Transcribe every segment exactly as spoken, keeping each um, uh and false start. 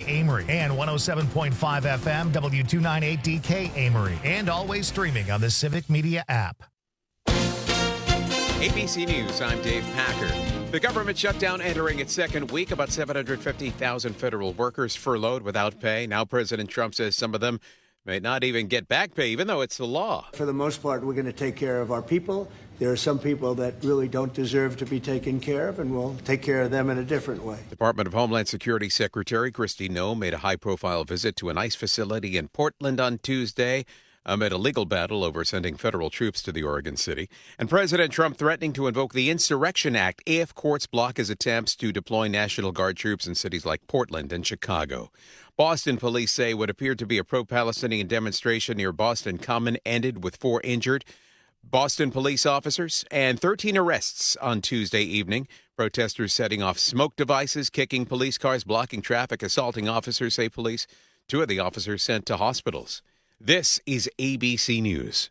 Amory and one oh seven point five F M W two ninety-eight D K Amory, and always streaming on the Civic Media app. A B C News, I'm Dave Packer. The government shutdown entering its second week. About seven hundred fifty thousand federal workers furloughed without pay. Now President Trump says some of them may not even get back pay, even though it's the law. For the most part, we're going to take care of our people. There are some people that really don't deserve to be taken care of, and we'll take care of them in a different way. Department of Homeland Security Secretary Kristi Noem made a high-profile visit to an ICE facility in Portland on Tuesday amid a legal battle over sending federal troops to the Oregon city. And President Trump threatening to invoke the Insurrection Act if courts block his attempts to deploy National Guard troops in cities like Portland and Chicago. Boston police say what appeared to be a pro-Palestinian demonstration near Boston Common ended with four injured Boston police officers and thirteen arrests on Tuesday evening. Protesters setting off smoke devices, kicking police cars, blocking traffic, assaulting officers, say police. Two of the officers sent to hospitals. This is A B C News.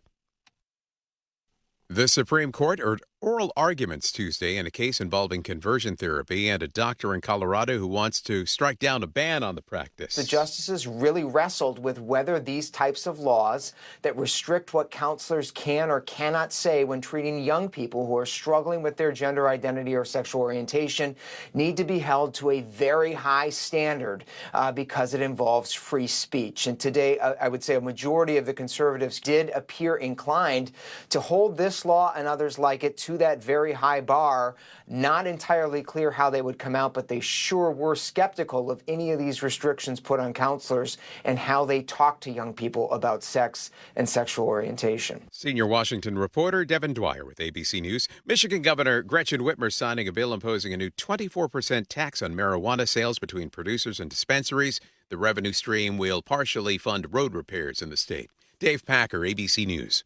The Supreme Court heard oral arguments Tuesday in a case involving conversion therapy and a doctor in Colorado who wants to strike down a ban on the practice. The justices really wrestled with whether these types of laws that restrict what counselors can or cannot say when treating young people who are struggling with their gender identity or sexual orientation need to be held to a very high standard uh, because it involves free speech. And today, uh, I would say a majority of the conservatives did appear inclined to hold this law and others like it to that very high bar. Not entirely clear how they would come out, but they sure were skeptical of any of these restrictions put on counselors and how they talk to young people about sex and sexual orientation. Senior Washington reporter Devin Dwyer with A B C News. Michigan Governor Gretchen Whitmer signing a bill imposing a new twenty-four percent tax on marijuana sales between producers and dispensaries. The revenue stream will partially fund road repairs in the state. Dave Packer, A B C News.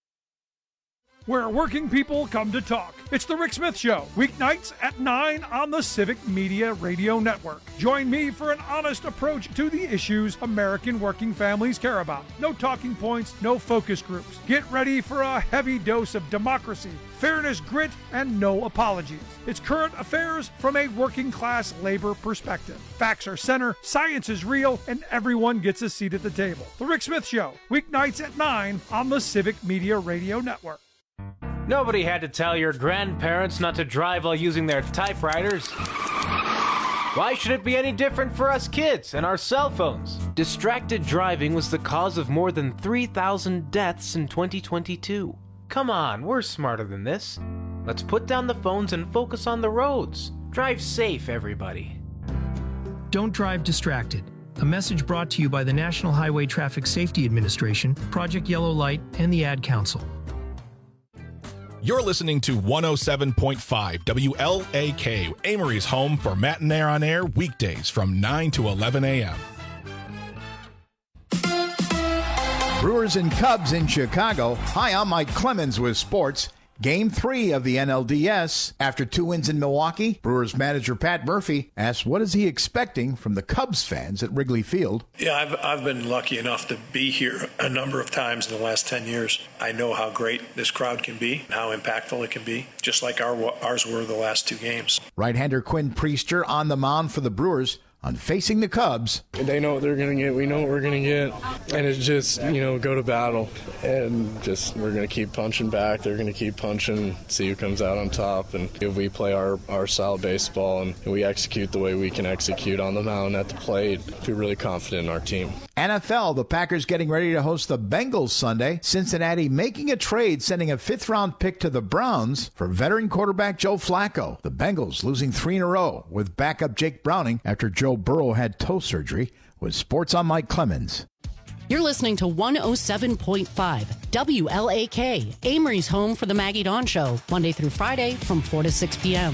Where working people come to talk. It's The Rick Smith Show, weeknights at nine on the Civic Media Radio Network. Join me for an honest approach to the issues American working families care about. No talking points, no focus groups. Get ready for a heavy dose of democracy, fairness, grit, and no apologies. It's current affairs from a working class labor perspective. Facts are center, science is real, and everyone gets a seat at the table. The Rick Smith Show, weeknights at nine on the Civic Media Radio Network. Nobody had to tell your grandparents not to drive while using their typewriters. Why should it be any different for us kids and our cell phones? Distracted driving was the cause of more than three thousand deaths in twenty twenty-two. Come on, we're smarter than this. Let's put down the phones and focus on the roads. Drive safe, everybody. Don't drive distracted. A message brought to you by the National Highway Traffic Safety Administration, Project Yellow Light, and the Ad Council. You're listening to one oh seven point five W L A K, Amory's home for Matinee on Air, weekdays from nine to eleven a.m. Brewers and Cubs in Chicago. Hi, I'm Mike Clemens with sports. Game three of the N L D S. After two wins in Milwaukee, Brewers manager Pat Murphy asked what is he expecting from the Cubs fans at Wrigley Field. Yeah, I've, I've been lucky enough to be here a number of times in the last ten years. I know how great this crowd can be, how impactful it can be, just like our, ours were the last two games. Right-hander Quinn Priester on the mound for the Brewers. On facing the Cubs. They know what they're going to get. We know what we're going to get. And it's just, you know, go to battle. And just, we're going to keep punching back. They're going to keep punching, see who comes out on top. And if we play our, our style of baseball and we execute the way we can execute on the mound at the plate, we're really confident in our team. N F L, the Packers getting ready to host the Bengals Sunday. Cincinnati making a trade, sending a fifth-round pick to the Browns for veteran quarterback Joe Flacco. The Bengals losing three in a row with backup Jake Browning after Joe Burrow had toe surgery. With Sports, I'm Mike Clemens. You're listening to one oh seven point five W L A K, Amory's home for the Maggie Dawn Show, Monday through Friday from four to six p.m.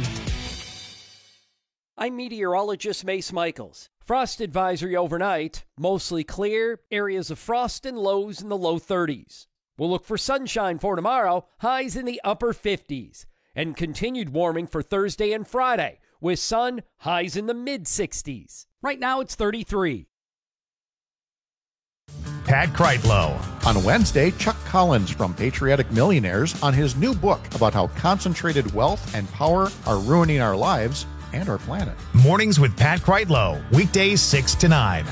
I'm meteorologist Mace Michaels. Frost advisory overnight, mostly clear, areas of frost and lows in the low thirties. We'll look for sunshine for tomorrow, highs in the upper fifties. And continued warming for Thursday and Friday, with sun, highs in the mid-sixties. Right now it's thirty-three. Pat Kreitlow. On Wednesday, Chuck Collins from Patriotic Millionaires on his new book about how concentrated wealth and power are ruining our lives and our planet. Mornings with Pat Kreitlow, weekdays six to nine.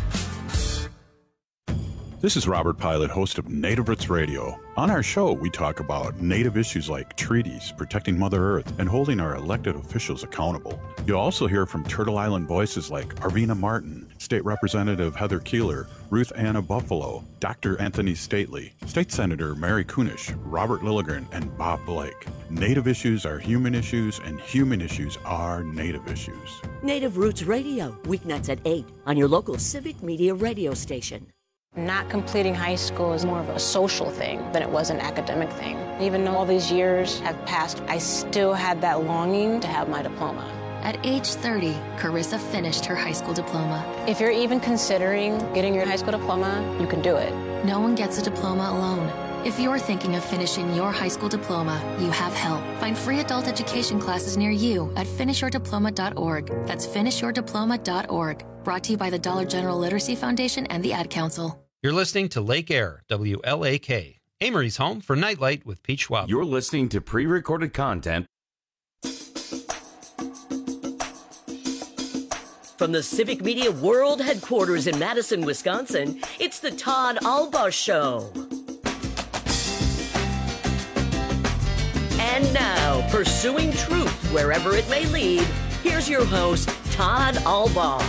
This is Robert Pilot, host of Native Roots Radio. On our show, we talk about Native issues like treaties, protecting Mother Earth, and holding our elected officials accountable. You'll also hear from Turtle Island voices like Arvina Martin, State Representative Heather Keeler, Ruth Anna Buffalo, Doctor Anthony Stately, State Senator Mary Kunish, Robert Lilligren, and Bob Blake. Native issues are human issues, and human issues are Native issues. Native Roots Radio, weeknights at eight on your local Civic Media radio station. Not completing high school is more of a social thing than it was an academic thing. Even though all these years have passed, I still had that longing to have my diploma. At age thirty, Carissa finished her high school diploma. If you're even considering getting your high school diploma, you can do it. No one gets a diploma alone. If you're thinking of finishing your high school diploma, you have help. Find free adult education classes near you at finish your diploma dot org. That's finish your diploma dot org. Brought to you by the Dollar General Literacy Foundation and the Ad Council. You're listening to Lake Air, W L A K, Amory's home for Nightlight with Pete Schwab. You're listening to pre-recorded content. From the Civic Media World Headquarters in Madison, Wisconsin, it's the Todd Albaugh Show. And now, pursuing truth wherever it may lead, here's your host, Todd Albaugh.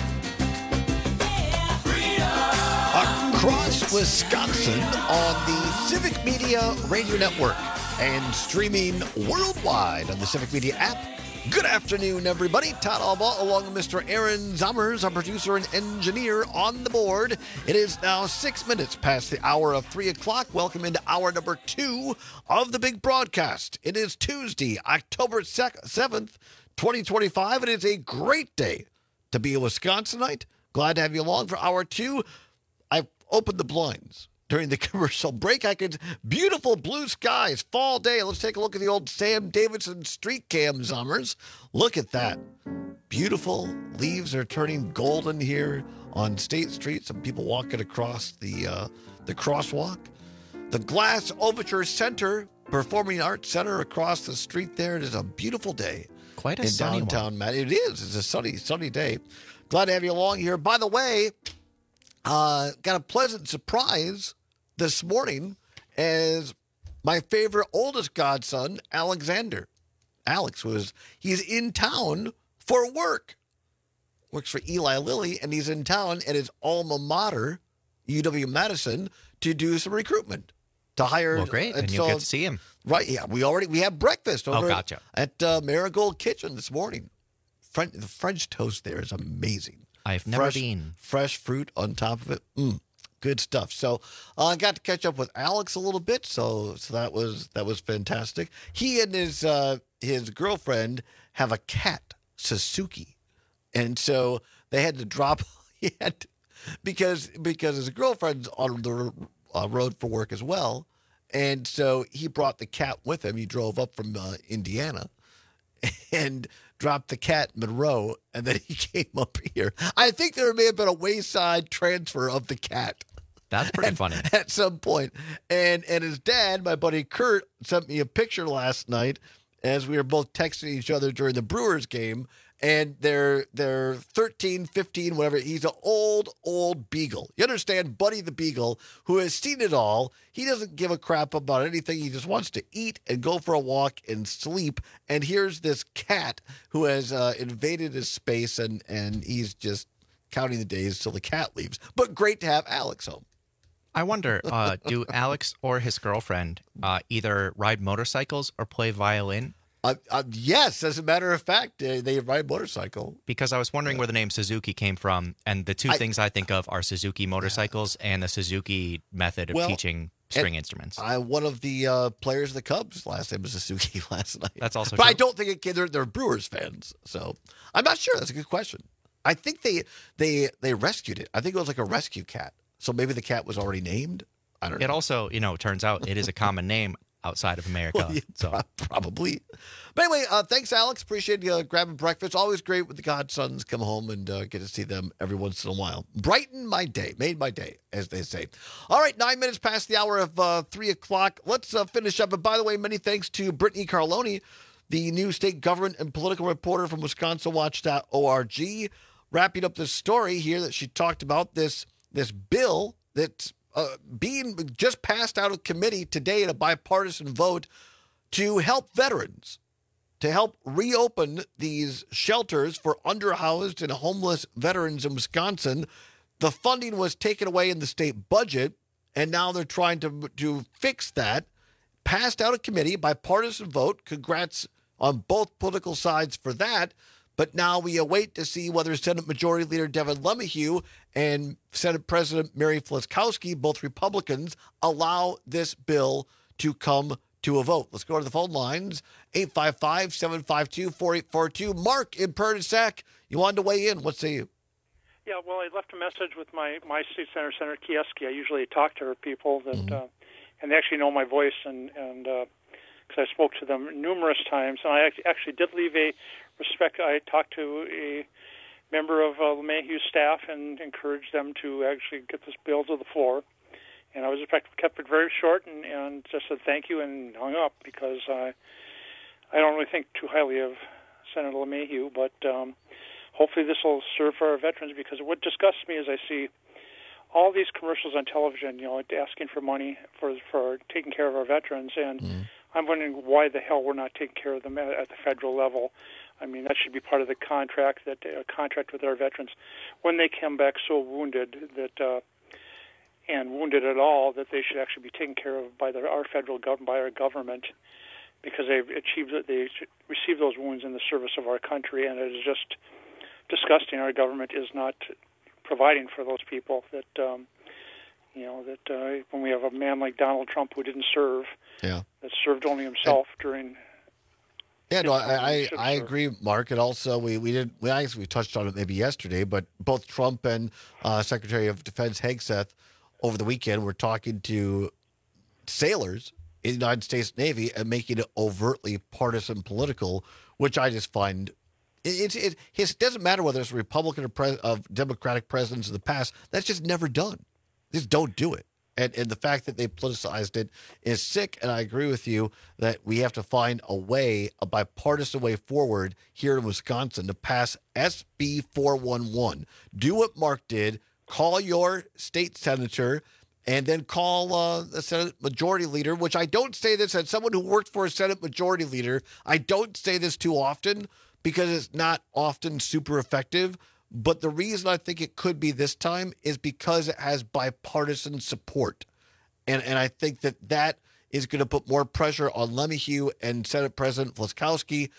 Across Wisconsin on the Civic Media Radio Network and streaming worldwide on the Civic Media app. Good afternoon, everybody. Todd Albaugh along with Mister Aaron Zommers, our producer and engineer on the board. It is now six minutes past the hour of three o'clock. Welcome into hour number two of the big broadcast. It is Tuesday, October seventh, twenty twenty-five. It is a great day to be a Wisconsinite. Glad to have you along for hour two. I've opened the blinds during the commercial break. I could, beautiful blue skies, fall day. Let's take a look at the old Sam Davidson street cam, Zommers. Look at that. Beautiful. Leaves are turning golden here on State Street. Some people walking across the uh, the crosswalk. The Glass Overture Center, Performing Arts Center across the street there. It is a beautiful day. Quite a in sunny downtown one. Matt. It is. It's a sunny, sunny day. Glad to have you along here. By the way, uh, got a pleasant surprise this morning as my favorite oldest godson, Alexander. Alex was, he's in town for work. Works for Eli Lilly, and he's in town at his alma mater, U W-Madison, to do some recruitment, to hire. Well, great, and, and so, you'll get to see him. Right, yeah. We already, we had breakfast over oh, gotcha. at uh, Marigold Kitchen this morning. French, the French toast there is amazing. I've never fresh, been. Fresh fruit on top of it. Mm, good stuff. So uh, I got to catch up with Alex a little bit. So so that was that was fantastic. He and his uh, his girlfriend have a cat, Suzuki, and so they had to drop. He had to, because because his girlfriend's on the uh, road for work as well, and so he brought the cat with him. He drove up from uh, Indiana, and dropped the cat in Monroe, and then he came up here. I think there may have been a wayside transfer of the cat. That's pretty at, funny. At some point. And and his dad, my buddy Kurt, sent me a picture last night as we were both texting each other during the Brewers game. And they're they're thirteen, fifteen, whatever. He's an old, old beagle. You understand, Buddy the Beagle, who has seen it all. He doesn't give a crap about anything. He just wants to eat and go for a walk and sleep. And here's this cat who has uh, invaded his space, and, and he's just counting the days till the cat leaves. But great to have Alex home. I wonder, uh, do Alex or his girlfriend uh, either ride motorcycles or play violin? Uh, uh, yes, as a matter of fact, uh, they ride a motorcycle. Because I was wondering where the name Suzuki came from, and the two I, things I think of are Suzuki motorcycles yeah. and the Suzuki method of well, teaching string instruments. I, one of the uh, players of the Cubs, last name was Suzuki last night. That's also But true. I don't think it, they're, they're Brewers fans, so I'm not sure. That's a good question. I think they they they rescued it. I think it was like a rescue cat. So maybe the cat was already named. I don't know. It also, you know, turns out it is a common name outside of America. Well, yeah, so probably. But anyway, uh, thanks, Alex. Appreciate you uh, grabbing breakfast. Always great when the godsons come home and uh, get to see them every once in a while. Brighten my day. Made my day, as they say. All right, nine minutes past the hour of uh, three o'clock. Let's uh, finish up. And by the way, many thanks to Brittany Carloni. the new state government and political reporter from Wisconsin Watch dot org, wrapping up this story here that she talked about, this this bill that's uh, being just passed out of committee today in a bipartisan vote to help veterans, to help reopen these shelters for underhoused and homeless veterans in Wisconsin. The funding was taken away in the state budget, and now they're trying to, to fix that. Passed out of committee, bipartisan vote. Congrats on both political sides for that. But now we await to see whether Senate Majority Leader Devin LeMahieu and Senate President Mary Fleszkowski, both Republicans, allow this bill to come to a vote. Let's go to the phone lines. eight five five, seven five two, four eight four two. Mark in Pernisac, you wanted to weigh in. What say you? Yeah, well, I left a message with my, my state senator, Senator Kieski. I usually talk to her people, that, mm-hmm. uh, and they actually know my voice, and and because uh, I spoke to them numerous times. And I actually did leave a respect. I talked to a member of uh, LeMahieu's staff and encouraged them to actually get this bill to the floor. And I was, in fact, kept it very short and, and just said thank you and hung up, because uh, I don't really think too highly of Senator LeMahieu, but um, hopefully this will serve for our veterans, because what disgusts me is I see all these commercials on television, you know, asking for money for for taking care of our veterans, and mm. I'm wondering why the hell we're not taking care of them at, at the federal level. I mean, that should be part of the contract, that uh, contract with our veterans when they come back so wounded that uh, and wounded at all, that they should actually be taken care of by the, our federal government, by our government, because they've achieved, they received those wounds in the service of our country, and it is just disgusting. Our government is not providing for those people. That um, you know, that uh, when we have a man like Donald Trump who didn't serve, yeah, that served only himself and, during. Yeah, no, I I, I agree, Mark. And also, we we did we actually we touched on it maybe yesterday, but both Trump and uh, Secretary of Defense Hegseth over the weekend were talking to sailors in the United States Navy and making it overtly partisan political, which I just find it, it, it, it doesn't matter whether it's a Republican or pres, of Democratic presidents in the past. That's just never done. Just don't do it. And and the fact that they politicized it is sick. And I agree with you that we have to find a way, a bipartisan way forward here in Wisconsin to pass S B four eleven. Do what Mark did. Call your state senator, and then call uh, the Senate Majority Leader, which I don't say this as someone who worked for a Senate Majority Leader. I don't say this too often because it's not often super effective. But the reason I think it could be this time is because it has bipartisan support. And and I think that that is going to put more pressure on LeMahieu and Senate President Fleszkowski,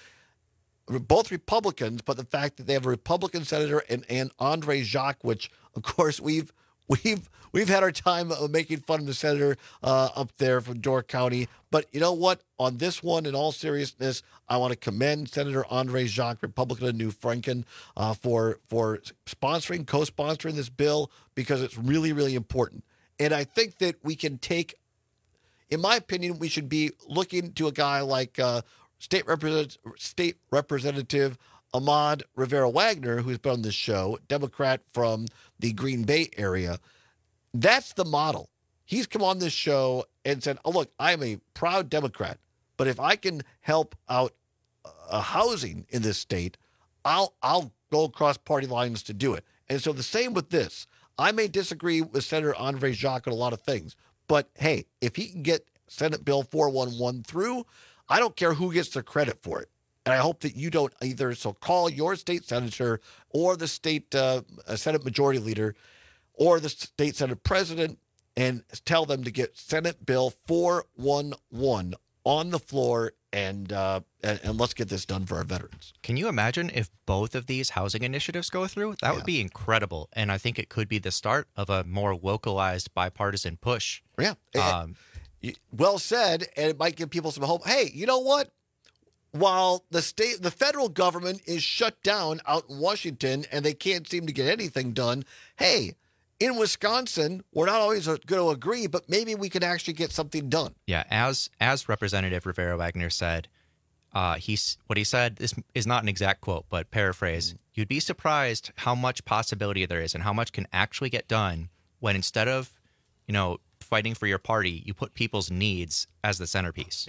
both Republicans, but the fact that they have a Republican senator and, and Andre Jacques, which, of course, we've we've we've had our time of making fun of the senator uh, up there from Door County. But you know what? On this one, in all seriousness, I want to commend Senator Andre Jacques, Republican of New Franken, uh, for for sponsoring, co-sponsoring this bill, because it's really, really important. And I think that we can take, in my opinion, we should be looking to a guy like uh, State Representative, State Representative Ahmad Rivera-Wagner, who's been on this show, Democrat from the Green Bay area. That's the model. He's come on this show and said, oh, look, I'm a proud Democrat, but if I can help out uh, housing in this state, I'll I'll go across party lines to do it. And so the same with this. I may disagree with Senator Andre Jacques on a lot of things, but hey, if he can get Senate Bill four eleven through, I don't care who gets the credit for it. And I hope that you don't either. So call your state senator or the state uh, Senate Majority Leader or the state Senate President and tell them to get Senate Bill four eleven on the floor, and, uh, and and let's get this done for our veterans. Can you imagine if both of these housing initiatives go through? That yeah. would be incredible. And I think it could be the start of a more localized bipartisan push. Yeah. Um, well said. And it might give people some hope. Hey, you know what? While the state, the federal government is shut down out in Washington and they can't seem to get anything done, hey, in Wisconsin, we're not always going to agree, but maybe we could actually get something done. Yeah, as as Representative Rivera-Wagner said, uh, he's what he said, this is not an exact quote, but paraphrase, mm-hmm. you'd be surprised how much possibility there is and how much can actually get done when instead of, you know, fighting for your party, you put people's needs as the centerpiece. Yeah.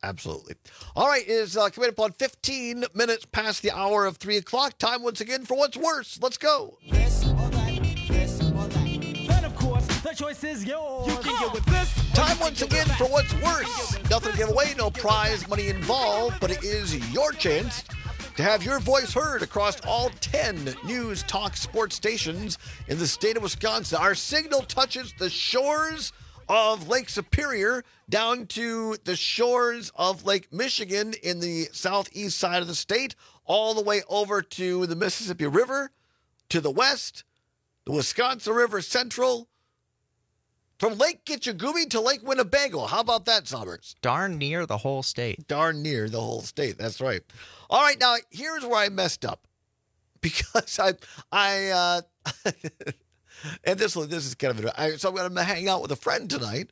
Absolutely. All right, it is uh, coming up on fifteen minutes past the hour of three o'clock. Time once again for What's Worse. Let's go. This or that, this or that. Then, of course, the choice is yours. You can get with this. Time once again for What's Worse. Nothing to give away, no prize money involved, but it is your chance to have your voice heard across all ten news talk sports stations in the state of Wisconsin. Our signal touches the shores of Lake Superior down to the shores of Lake Michigan in the southeast side of the state, all the way over to the Mississippi River, to the west, the Wisconsin River Central, from Lake Kitchigumi to Lake Winnebago. How about that, Sommers? Darn near the whole state. Darn near the whole state. That's right. All right, now here's where I messed up, because I, I, uh, and this this is kind of I, so I'm going to hang out with a friend tonight,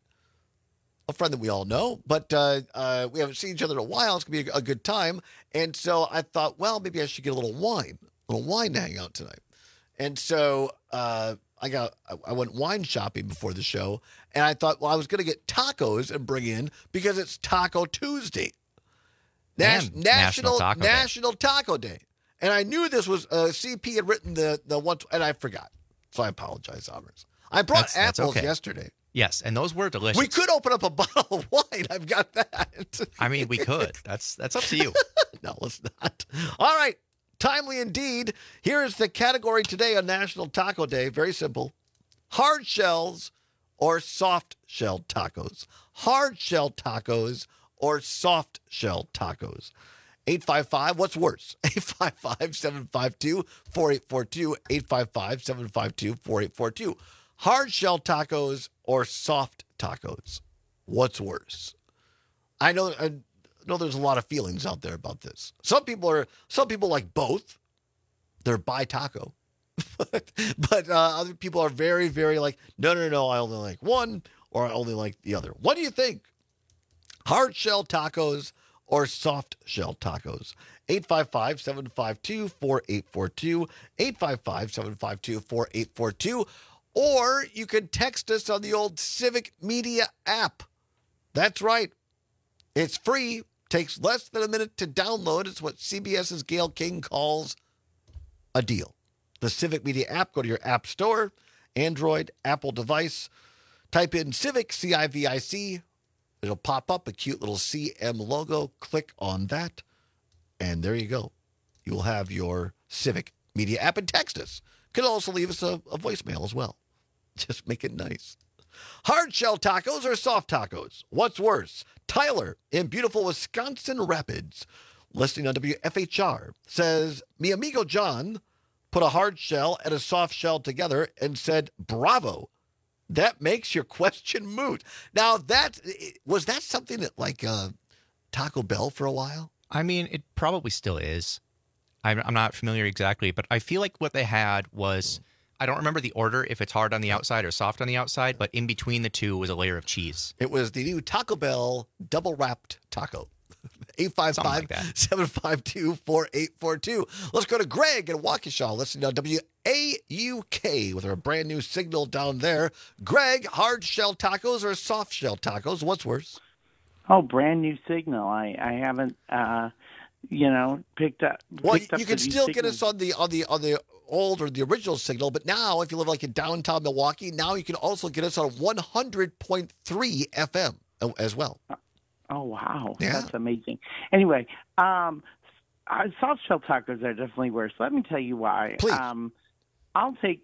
a friend that we all know, but uh, uh, we haven't seen each other in a while. It's going to be a, a good time, and so I thought, well, maybe I should get a little wine, a little wine to hang out tonight, and so uh, I got I went wine shopping before the show, and I thought, well, I was going to get tacos and bring in because it's Taco Tuesday. Nas- National National Taco National Taco Day, and I knew this was uh, C P had written the the one, and I forgot, so I apologize, Sommers. I brought That's- that's apples okay. yesterday. Yes, and those were delicious. We could open up a bottle of wine. I've got that. I mean, we could. That's that's up to you. No, let's not. All right, timely indeed. Here is the category today on National Taco Day. Very simple: hard shells or soft shell tacos. Hard shell tacos or soft shell tacos. eight five five, what's worse? eight five five, seven five two, four eight four two, eight five five, seven five two, four eight four two. Hard shell tacos or soft tacos? What's worse? I know I know there's a lot of feelings out there about this. Some people are some people like both. They're bi taco. but but uh, other people are very, very like, no, no, no, I only like one or I only like the other. What do you think? Hard shell tacos or soft shell tacos? eight five five, seven five two, four eight four two, eight five five, seven five two, four eight four two, or you can text us on the old Civic Media app. That's right. It's free. Takes less than a minute to download. It's what CBS's Gail King calls a deal. The Civic Media app, go to your app store, Android, Apple device, type in Civic, C I V I C. It'll pop up a cute little C M logo. Click on that, and there you go. You will have your Civic Media app, and text us. Could also leave us a, a voicemail as well. Just make it nice. Hard shell tacos or soft tacos? What's worse? Tyler in beautiful Wisconsin Rapids, listening on W F H R, says, mi amigo John put a hard shell and a soft shell together and said, bravo. That makes your question moot. Now, that was that something that like uh, Taco Bell for a while? I mean, it probably still is. I'm, I'm not familiar exactly, but I feel like what they had was, I don't remember the order, if it's hard on the outside or soft on the outside, but in between the two was a layer of cheese. It was the new Taco Bell double wrapped taco. eight five five, seven five two, four eight four two. Let's go to Greg in Waukesha. Listen to W A U K with our brand new signal down there. Greg, hard shell tacos or soft shell tacos? What's worse? Oh, brand new signal. I, I haven't, uh, you know, picked up. Well, picked up you can the new still get signal. us on the on the on the old or the original signal, but now if you live like in downtown Milwaukee, now you can also get us on one hundred point three F M as well. Oh, wow. Yeah. That's amazing. Anyway, um, uh, soft shell tacos are definitely worse. Let me tell you why. Please. Um, I'll take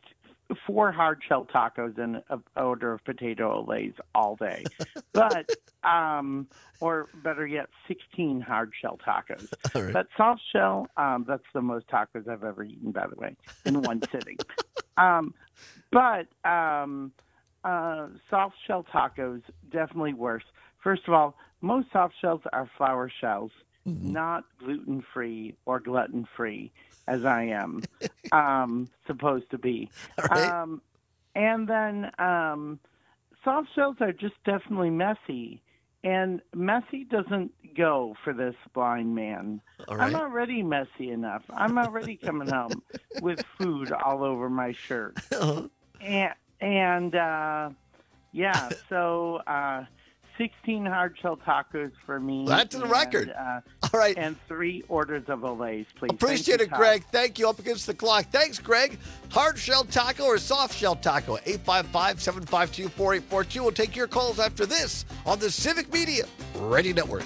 four hard shell tacos and an order of potato olays all day. But, um, or better yet, sixteen hard shell tacos. All right. But soft shell, um, that's the most tacos I've ever eaten, by the way, in one sitting. Um, but um, uh, soft shell tacos, definitely worse. First of all, most soft shells are flour shells, mm-hmm. not gluten-free or glutton-free, as I am um, supposed to be. Right. Um, and then um, soft shells are just definitely messy, and messy doesn't go for this blind man. All right. I'm already messy enough. I'm already coming home with food all over my shirt. and, and uh, yeah, so... Uh, sixteen hard shell tacos for me. That's the and, record. Uh, All right. And three orders of Olays, please. Appreciate Thank you, it, Greg. Thank you. Up against the clock. Thanks, Greg. Hard shell taco or soft shell taco? eight five five, seven five two, four eight four two. We'll take your calls after this on the Civic Media Radio Network.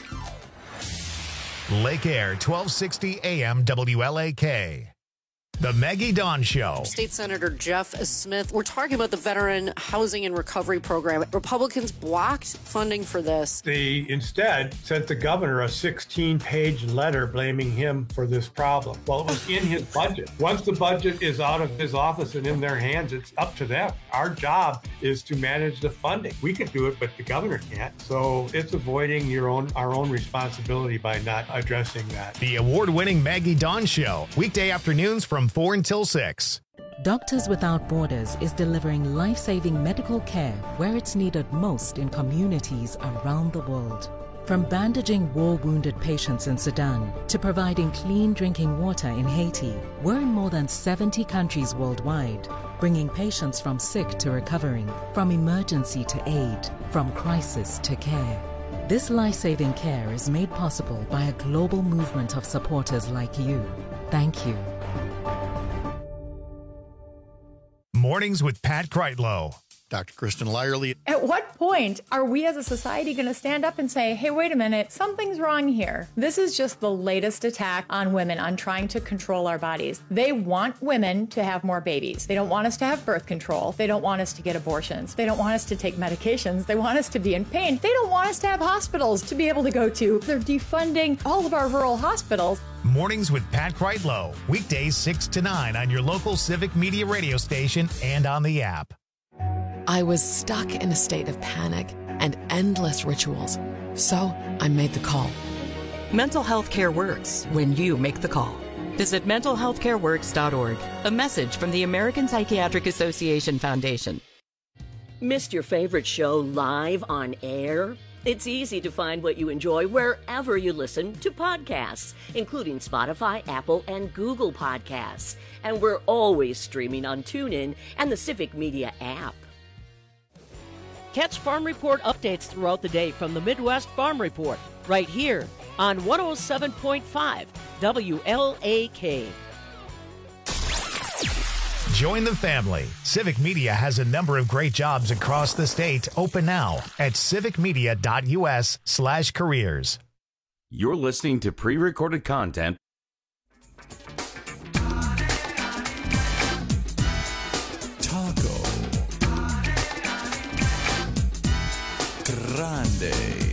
Lake Air, twelve sixty A M W L A K. The Maggie Dawn Show. State Senator Jeff Smith, we're talking about the Veteran Housing and Recovery Program. Republicans blocked funding for this. They instead sent the governor a sixteen-page letter blaming him for this problem. Well, it was in his budget. Once the budget is out of his office and in their hands, it's up to them. Our job is to manage the funding. We could do it, but the governor can't. So it's avoiding your own our own responsibility by not addressing that. The award-winning Maggie Dawn Show. Weekday afternoons from four until six. Doctors Without Borders is delivering life-saving medical care where it's needed most in communities around the world. From bandaging war-wounded patients in Sudan to providing clean drinking water in Haiti, we're in more than seventy countries worldwide, bringing patients from sick to recovering, from emergency to aid, from crisis to care. This life-saving care is made possible by a global movement of supporters like you. Thank you. Mornings with Pat Kreitlow. Doctor Kristen Lyerly. At what point are we as a society going to stand up and say, hey, wait a minute, something's wrong here? This is just the latest attack on women, on trying to control our bodies. They want women to have more babies. They don't want us to have birth control. They don't want us to get abortions. They don't want us to take medications. They want us to be in pain. They don't want us to have hospitals to be able to go to. They're defunding all of our rural hospitals. Mornings with Pat Kreitlow. Weekdays six to nine on your local Civic Media radio station and on the app. I was stuck in a state of panic and endless rituals. So I made the call. Mental health care works when you make the call. Visit mental health care works dot org. A message from the American Psychiatric Association Foundation. Missed your favorite show live on air? It's easy to find what you enjoy wherever you listen to podcasts, including Spotify, Apple, and Google Podcasts. And we're always streaming on TuneIn and the Civic Media app. Catch Farm Report updates throughout the day from the Midwest Farm Report, right here on one oh seven point five W L A K. Join the family. Civic Media has a number of great jobs across the state open now at civicmedia.us slash careers. You're listening to pre-recorded content. Taco Grande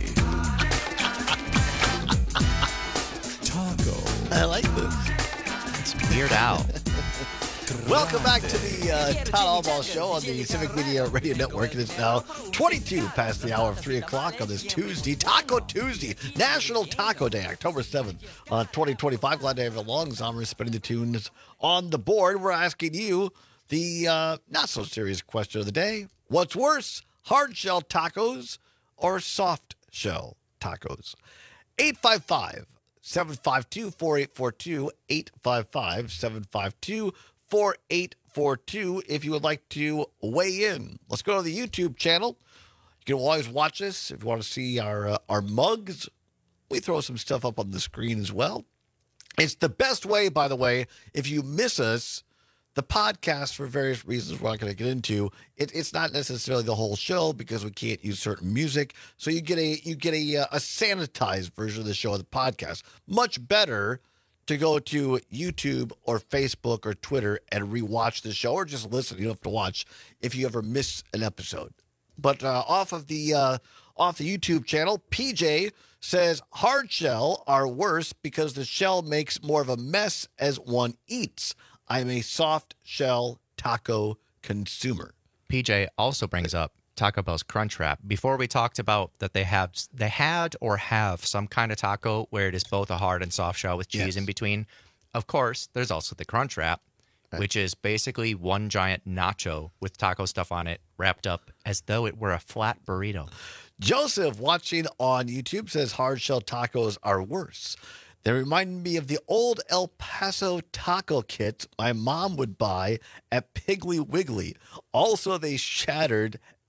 Taco. I like this. It's Weird Al. Welcome back to the uh, Todd Albaugh Show on the Civic Media Radio Network. It is now twenty-two past the hour of three o'clock on this Tuesday, Taco Tuesday, National Taco Day, October seventh, uh, twenty twenty-five. Glad to have you along. Zomer spinning the tunes on the board. We're asking you the uh, not-so-serious question of the day. What's worse, hard-shell tacos or soft-shell tacos? eight five five, seven five two, four eight four two, eight five five, seven five two, four eight four two if you would like to weigh in. Let's go to the YouTube channel. You can always watch us if you want to see our uh, our mugs. We throw some stuff up on the screen as well. It's the best way, by the way, if you miss us, the podcast, for various reasons we're not going to get into, it, it's not necessarily the whole show because we can't use certain music. So you get a you get a, a sanitized version of the show of the podcast. Much better to go to YouTube or Facebook or Twitter and rewatch the show, or just listen. You don't have to watch if you ever miss an episode. But uh, off of the uh, off the YouTube channel, P J says hard shell are worse because the shell makes more of a mess as one eats. I'm a soft shell taco consumer. P J also brings up Taco Bell's Crunchwrap. Before we talked about that they have they had or have some kind of taco where it is both a hard and soft shell with cheese yes. in between. Of course, there's also the Crunchwrap, right, which is basically one giant nacho with taco stuff on it wrapped up as though it were a flat burrito. Joseph, watching on YouTube, says hard shell tacos are worse. They remind me of the old El Paso taco kits my mom would buy at Piggly Wiggly. Also, they shattered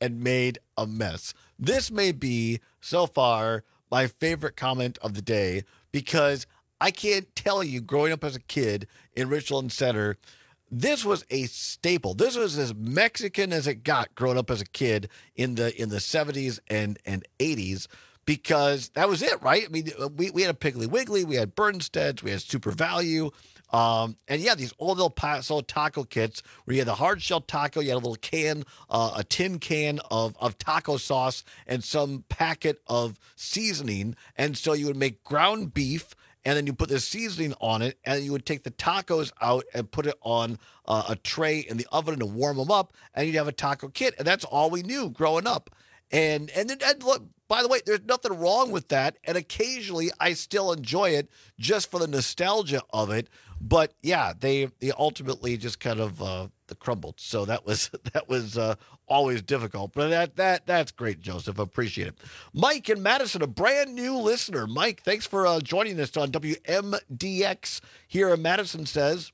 and made a mess. This may be, so far, my favorite comment of the day because I can't tell you, growing up as a kid in Richland Center, this was a staple. This was as Mexican as it got growing up as a kid in the in the seventies and, and eighties because that was it, right? I mean, we, we had a Piggly Wiggly, we had Bernstead's, we had Super Value. Um, and yeah, these old El Paso taco kits where you had the hard shell taco, you had a little can, uh, a tin can of, of taco sauce and some packet of seasoning. And so you would make ground beef and then you put the seasoning on it, and you would take the tacos out and put it on uh, a tray in the oven to warm them up, and you'd have a taco kit. And that's all we knew growing up. And and, then, and look, by the way, there's nothing wrong with that. And occasionally I still enjoy it just for the nostalgia of it. But yeah, they they ultimately just kind of uh, crumbled. So that was that was uh, always difficult. But that that that's great, Joseph. Appreciate it. Mike in Madison, a brand new listener. Mike, thanks for uh, joining us on W M D X here in Madison. Says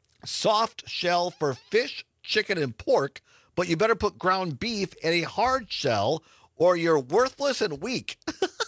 soft shell for fish, chicken, and pork, but you better put ground beef in a hard shell or you're worthless and weak.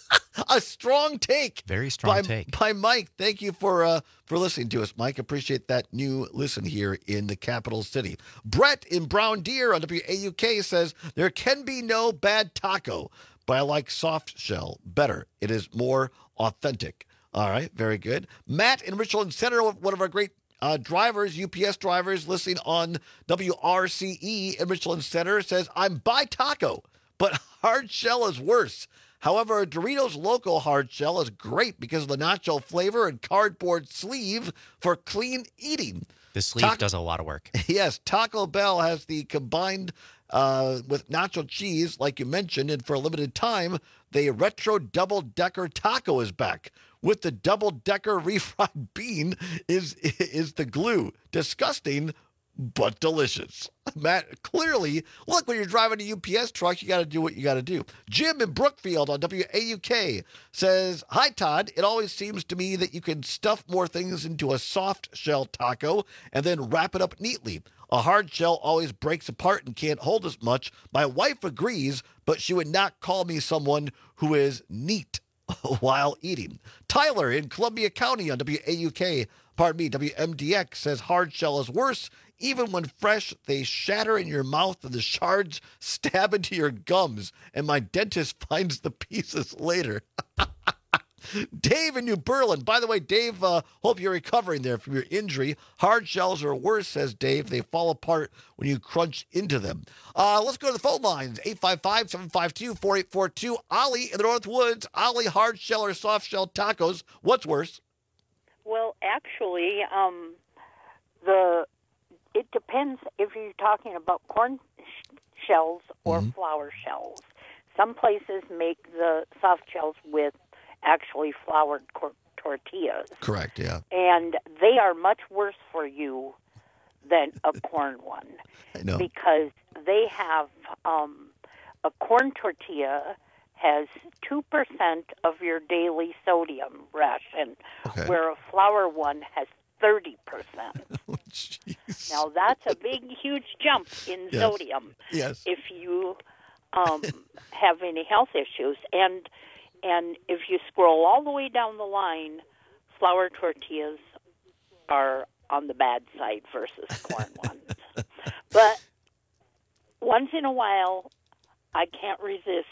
A strong take. Very strong by, take. By Mike. Thank you for uh, for listening to us, Mike. Appreciate that new listen here in the capital city. Brett in Brown Deer on W A U K says, there can be no bad taco, but I like soft shell better. It is more authentic. All right, very good. Matt in Richland Center, one of our great uh, drivers, U P S drivers, listening on W R C E in Richland Center, says, I'm by taco, but hard shell is worse. However, a Doritos Loco hard shell is great because of the nacho flavor and cardboard sleeve for clean eating. The sleeve Taco- does a lot of work. Yes, Taco Bell has the combined uh, with nacho cheese, like you mentioned, and for a limited time, the retro double-decker taco is back. With the double-decker refried bean is is the glue. Disgusting, but delicious. Matt, clearly, look, when you're driving a U P S truck, you got to do what you got to do. Jim in Brookfield on W A U K says, hi, Todd. It always seems to me that you can stuff more things into a soft shell taco and then wrap it up neatly. A hard shell always breaks apart and can't hold as much. My wife agrees, but she would not call me someone who is neat while eating. Tyler in Columbia County on W A U K, pardon me, W M D X says hard shell is worse. Even when fresh, they shatter in your mouth and the shards stab into your gums, and my dentist finds the pieces later. Dave in New Berlin. By the way, Dave, uh, hope you're recovering there from your injury. Hard shells are worse, says Dave. They fall apart when you crunch into them. Uh, let's go to the phone lines. eight five five, seven five two, four eight four two. Ollie in the North Woods. Ollie, hard shell or soft shell tacos. What's worse? Well, actually, um, the it depends if you're talking about corn sh- shells or mm-hmm. flour shells. Some places make the soft shells with actually floured cor- tortillas. Correct, yeah. And they are much worse for you than a corn one. I know. Because they have, um, a corn tortilla has two percent of your daily sodium ration, okay. where a flour one has thirty percent. Oh, now, that's a big, huge jump in yes. sodium yes. if you um, have any health issues. And And if you scroll all the way down the line, flour tortillas are on the bad side versus corn ones. But once in a while, I can't resist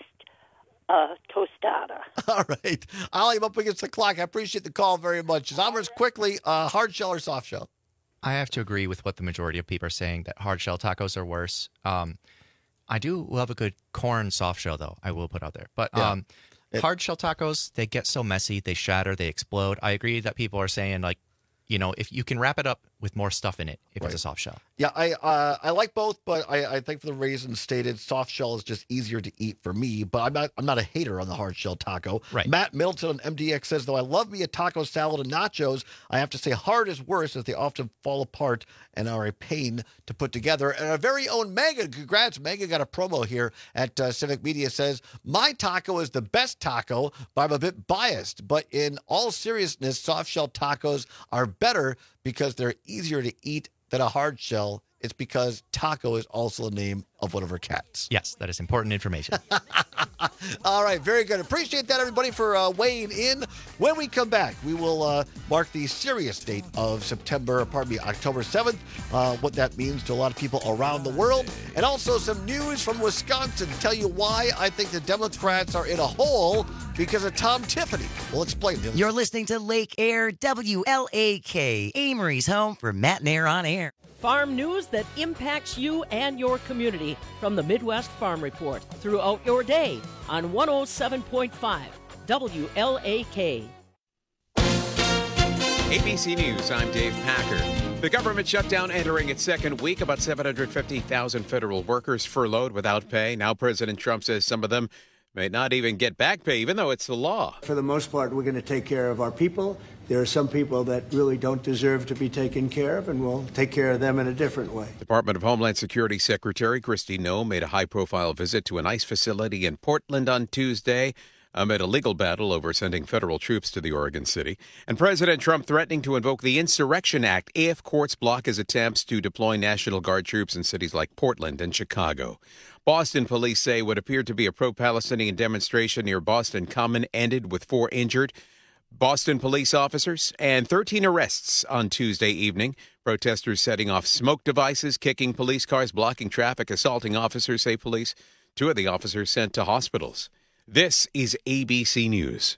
a tostada. All right. Ollie, I'm up against the clock. I appreciate the call very much. Zombers, quickly, uh, hard shell or soft shell? I have to agree with what the majority of people are saying, that hard shell tacos are worse. Um, I do love a good corn soft shell, though, I will put out there. But Yeah. um, hard shell tacos, they get so messy, they shatter, they explode. I agree that people are saying, like, you know, if you can wrap it up with more stuff in it, if Right. it's a soft shell. Yeah, I uh, I like both, but I, I think for the reasons stated, soft shell is just easier to eat for me. But I'm not I'm not a hater on the hard shell taco. Right. Matt Middleton on M D X says, though I love me a taco salad and nachos, I have to say hard is worse as they often fall apart and are a pain to put together. And our very own Megan, congrats, Megan got a promo here at uh, Civic Media, says, my taco is the best taco, but I'm a bit biased. But in all seriousness, soft shell tacos are better because they're easier to eat than a hard shell it's because Taco is also the name of one of her cats. Yes, that is important information. All right, very good. Appreciate that, everybody, for uh, weighing in. When we come back, we will uh, mark the serious date of September, pardon me, October seventh, uh, what that means to a lot of people around the world, and also some news from Wisconsin. Tell you why I think the Democrats are in a hole because of Tom Tiffany. We'll explain. You're listening to Lake Air W L A K, Amory's home for Matt and Air on Air. Farm news that impacts you and your community from the Midwest Farm Report throughout your day on one oh seven point five W L A K. A B C News, I'm Dave Packer. The government shutdown entering its second week. About seven hundred fifty thousand federal workers furloughed without pay. Now President Trump says some of them may not even get back pay, even though it's the law. For the most part, we're going to take care of our people. There are some people that really don't deserve to be taken care of, and we'll take care of them in a different way. Department of Homeland Security Secretary Kristi Noem made a high-profile visit to an ICE facility in Portland on Tuesday amid a legal battle over sending federal troops to the Oregon city. And President Trump threatening to invoke the Insurrection Act if courts block his attempts to deploy National Guard troops in cities like Portland and Chicago. Boston police say what appeared to be a pro-Palestinian demonstration near Boston Common ended with four injured Boston police officers and thirteen arrests on Tuesday evening. Protesters setting off smoke devices, kicking police cars, blocking traffic, assaulting officers, say police. Two of the officers sent to hospitals. This is A B C News.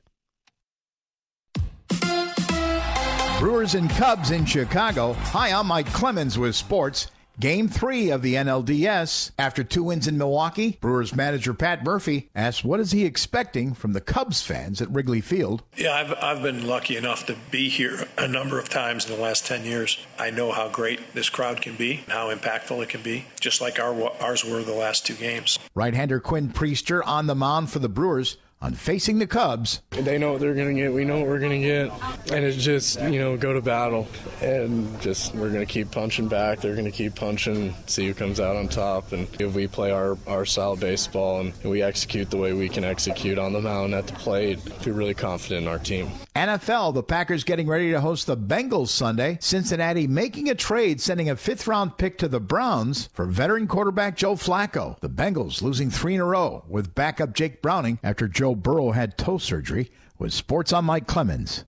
Brewers and Cubs in Chicago. Hi, I'm Mike Clemens with sports. Game three of the N L D S. After two wins in Milwaukee, Brewers manager Pat Murphy asked what is he expecting from the Cubs fans at Wrigley Field. Yeah, I've, I've been lucky enough to be here a number of times in the last ten years. I know how great this crowd can be, how impactful it can be, just like our, ours were the last two games. Right-hander Quinn Priester on the mound for the Brewers. On facing the Cubs. They know what they're going to get. We know what we're going to get. And it's just, you know, go to battle. And just, we're going to keep punching back. They're going to keep punching, see who comes out on top. And if we play our, our style of baseball and we execute the way we can execute on the mound at the plate, we're really confident in our team. N F L, the Packers getting ready to host the Bengals Sunday. Cincinnati making a trade, sending a fifth-round pick to the Browns for veteran quarterback Joe Flacco. The Bengals losing three in a row with backup Jake Browning after Joe Burrow had toe surgery. With sports, I'm Mike Clemens.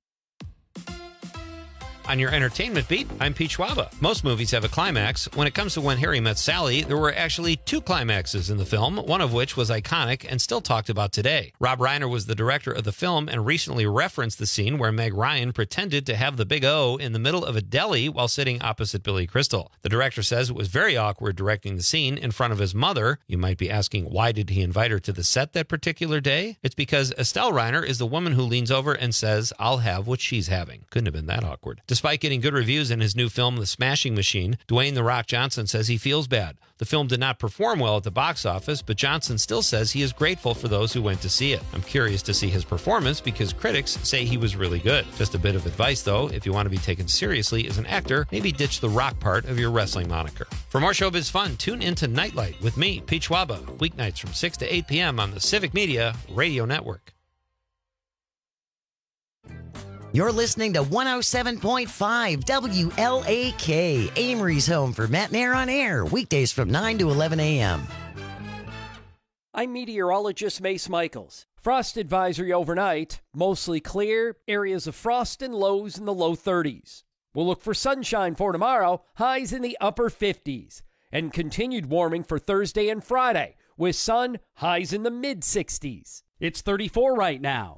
On your entertainment beat, I'm Pete Schwaba. Most movies have a climax. When it comes to When Harry Met Sally, there were actually two climaxes in the film, one of which was iconic and still talked about today. Rob Reiner was the director of the film and recently referenced the scene where Meg Ryan pretended to have the big O in the middle of a deli while sitting opposite Billy Crystal. The director says it was very awkward directing the scene in front of his mother. You might be asking, why did he invite her to the set that particular day? It's because Estelle Reiner is the woman who leans over and says, I'll have what she's having. Couldn't have been that awkward. Despite getting good reviews in his new film, The Smashing Machine, Dwayne "The Rock" Johnson says he feels bad. The film did not perform well at the box office, but Johnson still says he is grateful for those who went to see it. I'm curious to see his performance because critics say he was really good. Just a bit of advice, though, if you want to be taken seriously as an actor, maybe ditch the rock part of your wrestling moniker. For more showbiz fun, tune into Nightlight with me, Pete Schwaba, weeknights from six to eight p.m. on the Civic Media Radio Network. You're listening to one oh seven point five W L A K, Amory's home for Matt and Air on Air, weekdays from nine to eleven a.m. I'm meteorologist Mace Michaels. Frost advisory overnight, mostly clear, areas of frost and lows in the low thirties. We'll look for sunshine for tomorrow, highs in the upper fifties. And continued warming for Thursday and Friday, with sun, highs in the mid sixties. It's thirty-four right now.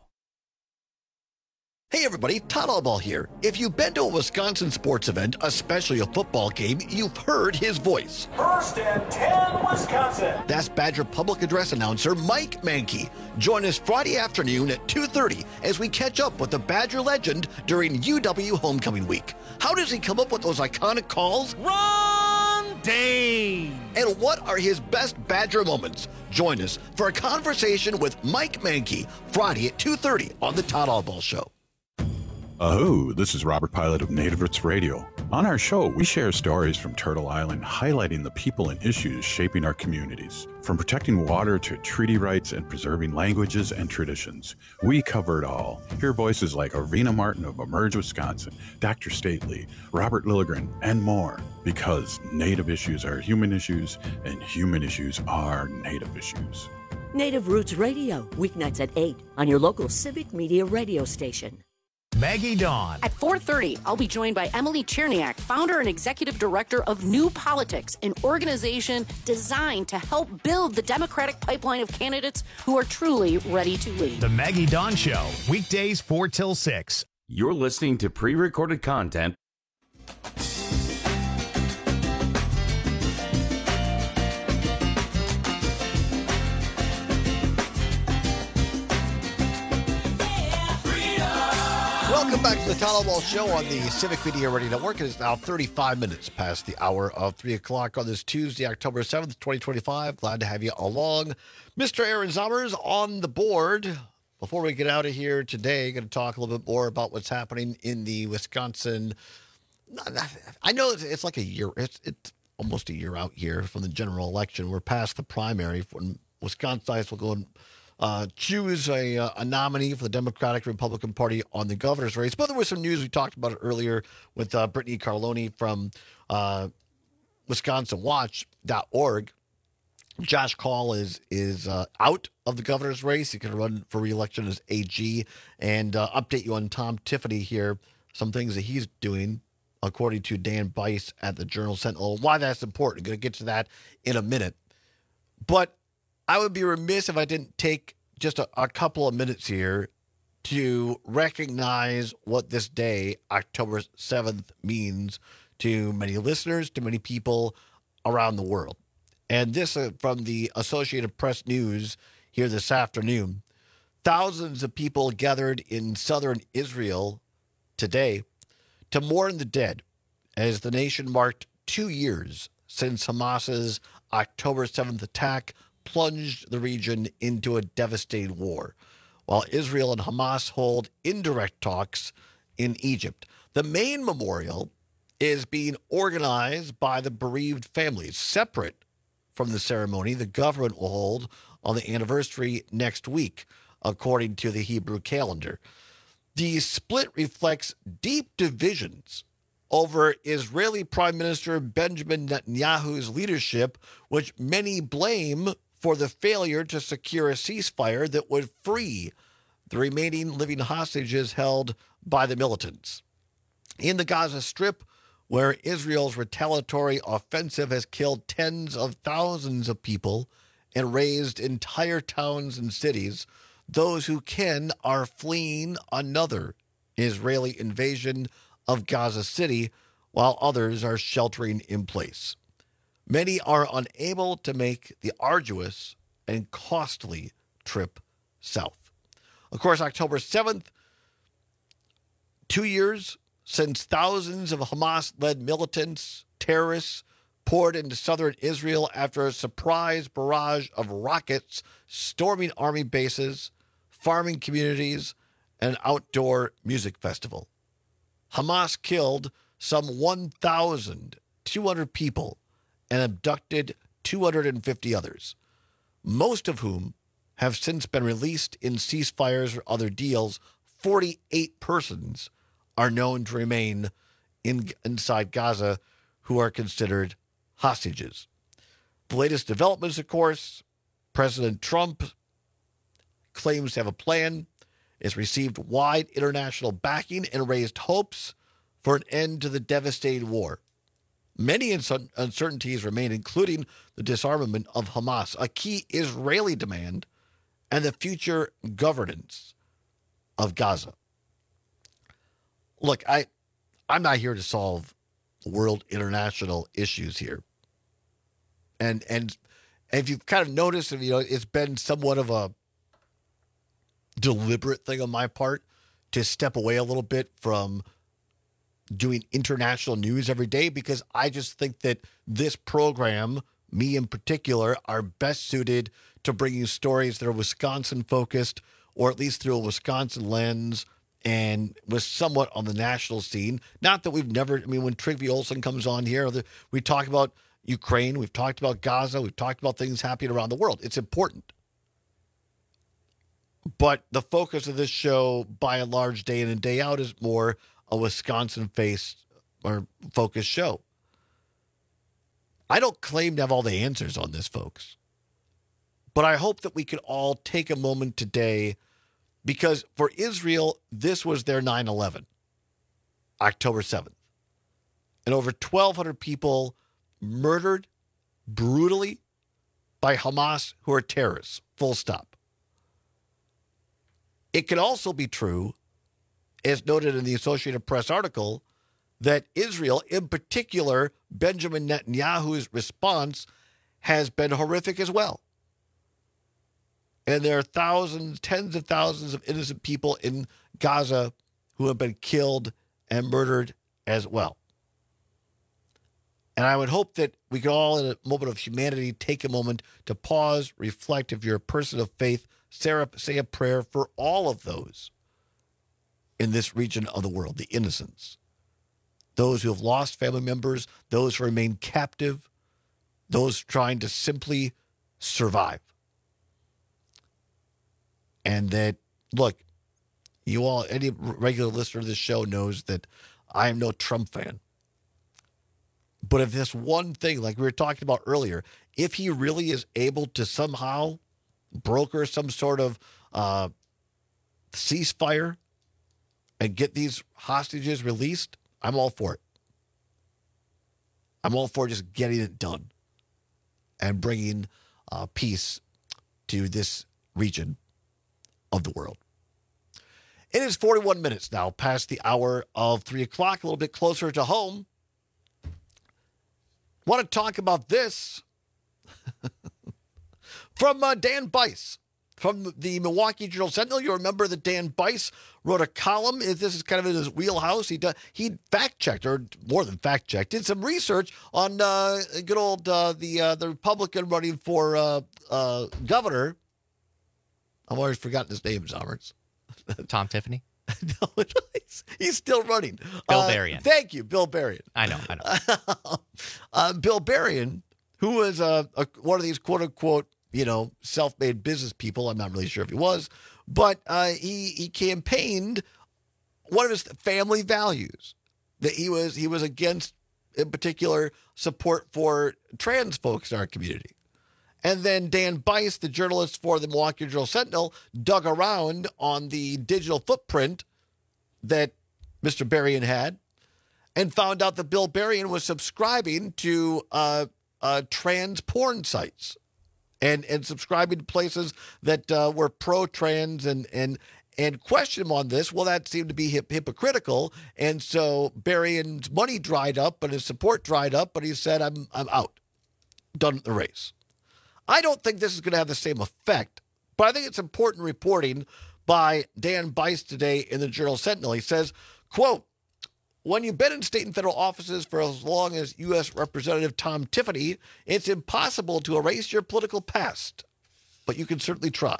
Hey everybody, Todd Allball here. If you've been to a Wisconsin sports event, especially a football game, you've heard his voice. First and ten, Wisconsin. That's Badger Public Address announcer Mike Mankey. Join us Friday afternoon at two thirty as we catch up with the Badger legend during U W Homecoming Week. How does he come up with those iconic calls? Ron Dane! And what are his best Badger moments? Join us for a conversation with Mike Mankey Friday at two thirty on the Todd Allball Show. Oh, this is Robert Pilot of Native Roots Radio. On our show, we share stories from Turtle Island highlighting the people and issues shaping our communities. From protecting water to treaty rights and preserving languages and traditions, we cover it all. Hear voices like Arvina Martin of Emerge Wisconsin, Doctor Stately, Robert Lilligren, and more. Because Native issues are human issues, and human issues are Native issues. Native Roots Radio, weeknights at eight on your local Civic Media radio station. Maggie Dawn. At four thirty, I'll be joined by Emily Cherniak, founder and executive director of New Politics, an organization designed to help build the Democratic pipeline of candidates who are truly ready to lead. The Maggie Dawn Show, weekdays four till six. You're listening to pre-recorded content. Welcome back to the Tyler Wall Show on the Civic Media Radio Network. It is now thirty-five minutes past the hour of three o'clock on this Tuesday, October seventh, twenty twenty-five. Glad to have you along. Mister Aaron Zommers on the board. Before we get out of here today, going to talk a little bit more about what's happening in the Wisconsin. I know it's like a year, it's, it's almost a year out here from the general election. We're past the primary when Wisconsinites will go and Uh, choose a, uh, a nominee for the Democratic Republican Party on the governor's race. But there was some news. We talked about it earlier with uh, Brittany Carloni from uh, Wisconsin Watch dot org. Josh Kaul is is uh, out of the governor's race. He can run for re-election as A G. And uh, update you on Tom Tiffany here, some things that he's doing, according to Dan Bice at the Journal Sentinel. Why that's important. I'm going to get to that in a minute. But I would be remiss if I didn't take just a, a couple of minutes here to recognize what this day, October seventh, means to many listeners, to many people around the world. And this uh, from the Associated Press News here this afternoon. Thousands of people gathered in southern Israel today to mourn the dead as the nation marked two years since Hamas's October seventh attack plunged the region into a devastating war, while Israel and Hamas hold indirect talks in Egypt. The main memorial is being organized by the bereaved families, separate from the ceremony the government will hold on the anniversary next week, according to the Hebrew calendar. The split reflects deep divisions over Israeli Prime Minister Benjamin Netanyahu's leadership, which many blame for the failure to secure a ceasefire that would free the remaining living hostages held by the militants. In the Gaza Strip, where Israel's retaliatory offensive has killed tens of thousands of people and razed entire towns and cities, those who can are fleeing another Israeli invasion of Gaza City, while others are sheltering in place. Many are unable to make the arduous and costly trip south. Of course, October seventh, two years since thousands of Hamas-led militants, terrorists, poured into southern Israel after a surprise barrage of rockets storming army bases, farming communities, and an outdoor music festival. Hamas killed some one thousand two hundred people and abducted two hundred fifty others, most of whom have since been released in ceasefires or other deals. forty-eight persons are known to remain in, inside Gaza who are considered hostages. The latest developments, of course, President Trump claims to have a plan. It's received wide international backing and raised hopes for an end to the devastating war. Many uncertainties remain, including the disarmament of Hamas, a key Israeli demand, and the future governance of Gaza. Look, I, I'm not here to solve world international issues here. And and if you've kind of noticed, you know, it's been somewhat of a deliberate thing on my part to step away a little bit from doing international news every day, because I just think that this program, me in particular, are best suited to bring you stories that are Wisconsin focused, or at least through a Wisconsin lens, and was somewhat on the national scene. Not that we've never, I mean, when Trygve Olsen comes on here, we talk about Ukraine, we've talked about Gaza, we've talked about things happening around the world. It's important. But the focus of this show, by and large, day in and day out, is more a Wisconsin-faced or focused show. I don't claim to have all the answers on this, folks. But I hope that we could all take a moment today, because for Israel, this was their nine eleven, October seventh. And over twelve hundred people murdered brutally by Hamas, who are terrorists, full stop. It could also be true, as noted in the Associated Press article, that Israel, in particular, Benjamin Netanyahu's response, has been horrific as well. And there are thousands, tens of thousands of innocent people in Gaza who have been killed and murdered as well. And I would hope that we could all, in a moment of humanity, take a moment to pause, reflect. If you're a person of faith, Sarah, say a prayer for all of those in this region of the world, the innocents, those who have lost family members, those who remain captive, those trying to simply survive. And that, look, you all, any regular listener to this show knows that I am no Trump fan. But if this one thing, like we were talking about earlier, if he really is able to somehow broker some sort of uh, ceasefire and get these hostages released, I'm all for it. I'm all for just getting it done and bringing uh, peace to this region of the world. It is forty-one minutes now past the hour of three o'clock, a little bit closer to home. Want to talk about this from uh, Dan Bice from the Milwaukee Journal Sentinel. You remember that Dan Bice wrote a column. This is kind of in his wheelhouse. He did, he fact-checked, or more than fact-checked, did some research on uh, good old uh, the uh, the Republican running for uh, uh, governor. I've always forgotten his name, Zommers. Tom Tiffany? No, he's, he's still running. Bill uh, Berrien. Thank you, Bill Berrien. I know, I know. uh, Bill Berrien, who was uh, a, one of these quote-unquote, you know, self-made business people. I'm not really sure if he was. But uh, he, he campaigned one of his family values, that he was he was against, in particular, support for trans folks in our community. And then Dan Bice, the journalist for the Milwaukee Journal Sentinel, dug around on the digital footprint that Mister Berrien had and found out that Bill Berrien was subscribing to uh, uh, trans porn sites and, and subscribing to places that uh, were pro-trans and, and, and questioned him on this. Well, that seemed to be hip- hypocritical. And so Berrien's money dried up and his support dried up, but he said, I'm, I'm out. Done with the race. I don't think this is going to have the same effect, but I think it's important reporting by Dan Bice today in the Journal Sentinel. He says, quote, when you've been in state and federal offices for as long as U S Representative Tom Tiffany, it's impossible to erase your political past, but you can certainly try.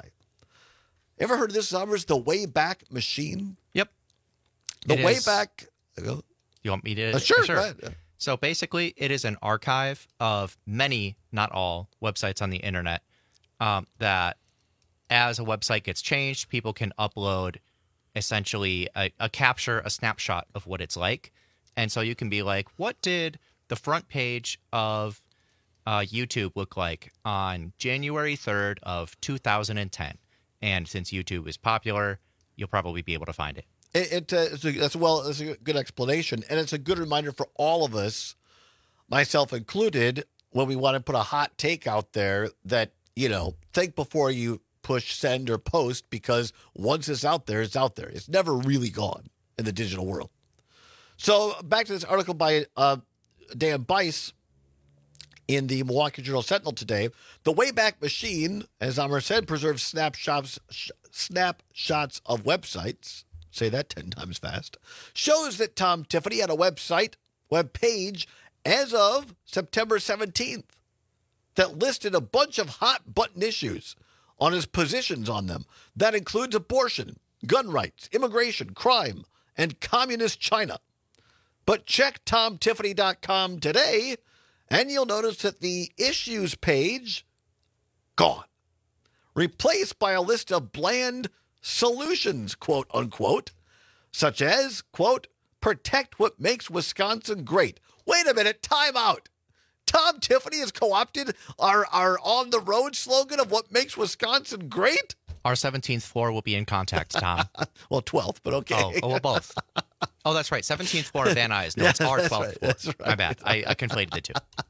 Ever heard of this, Zommers? The Wayback Machine? Yep. The It Wayback... is- You want me to? Uh, sure, go ahead. So basically, it is an archive of many, not all, websites on the internet um, that, as a website gets changed, people can upload essentially a, a capture, a snapshot of what it's like. And so you can be like, what did the front page of uh, YouTube look like on January third of two thousand ten? And since YouTube is popular, you'll probably be able to find it. It, it uh, it's a, that's well, it's a good explanation, and it's a good reminder for all of us, myself included, when we want to put a hot take out there that, you know, think before you push send or post, because once it's out there, it's out there. It's never really gone in the digital world. So back to this article by uh, Dan Bice in the Milwaukee Journal Sentinel today. The Wayback Machine, as Amr said, preserves snapshots, sh- snapshots of websites. Say that ten times fast. Shows that Tom Tiffany had a website, web page, as of September seventeenth that listed a bunch of hot button issues on his positions on them. That includes abortion, gun rights, immigration, crime, and communist China. But check tom tiffany dot com today, and you'll notice that the issues page, gone. Replaced by a list of bland solutions, quote unquote, such as, quote, protect what makes Wisconsin great. Wait a minute, time out. Tom Tiffany has co-opted our, our on-the-road slogan of what makes Wisconsin great? Our seventeenth floor will be in contact, Tom. Well, twelfth, but okay. Oh, oh well, both. Oh, that's right. seventeenth floor of Van Nuys. No, it's our twelfth right, floor. that's right. My bad. I, I conflated the two.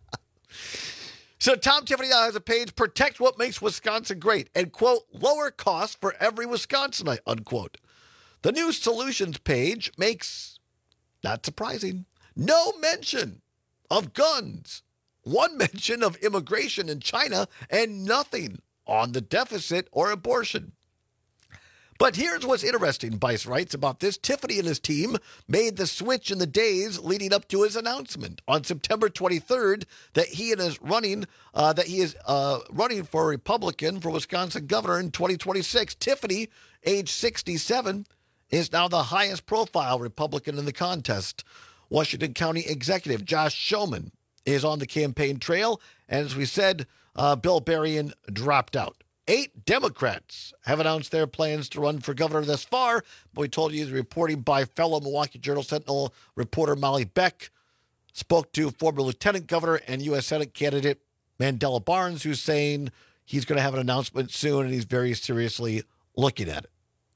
So Tom Tiffany now has a page, protect what makes Wisconsin great, and, quote, lower costs for every Wisconsinite, unquote. The new solutions page makes, not surprising, no mention of guns, one mention of immigration in China, and nothing on the deficit or abortion. But here's what's interesting, Bice writes about this. Tiffany and his team made the switch in the days leading up to his announcement on September twenty-third that he and is running uh, that he is uh, running for a Republican for Wisconsin governor in twenty twenty-six. Tiffany, age sixty-seven, is now the highest profile Republican in the contest. Washington County Executive Josh Schoeman is on the campaign trail, and as we said, uh, Bill Berrien dropped out. Eight Democrats have announced their plans to run for governor thus far, but we told you the reporting by fellow Milwaukee Journal-Sentinel reporter Molly Beck spoke to former Lieutenant Governor and U S Senate candidate Mandela Barnes, who's saying he's going to have an announcement soon and he's very seriously looking at it.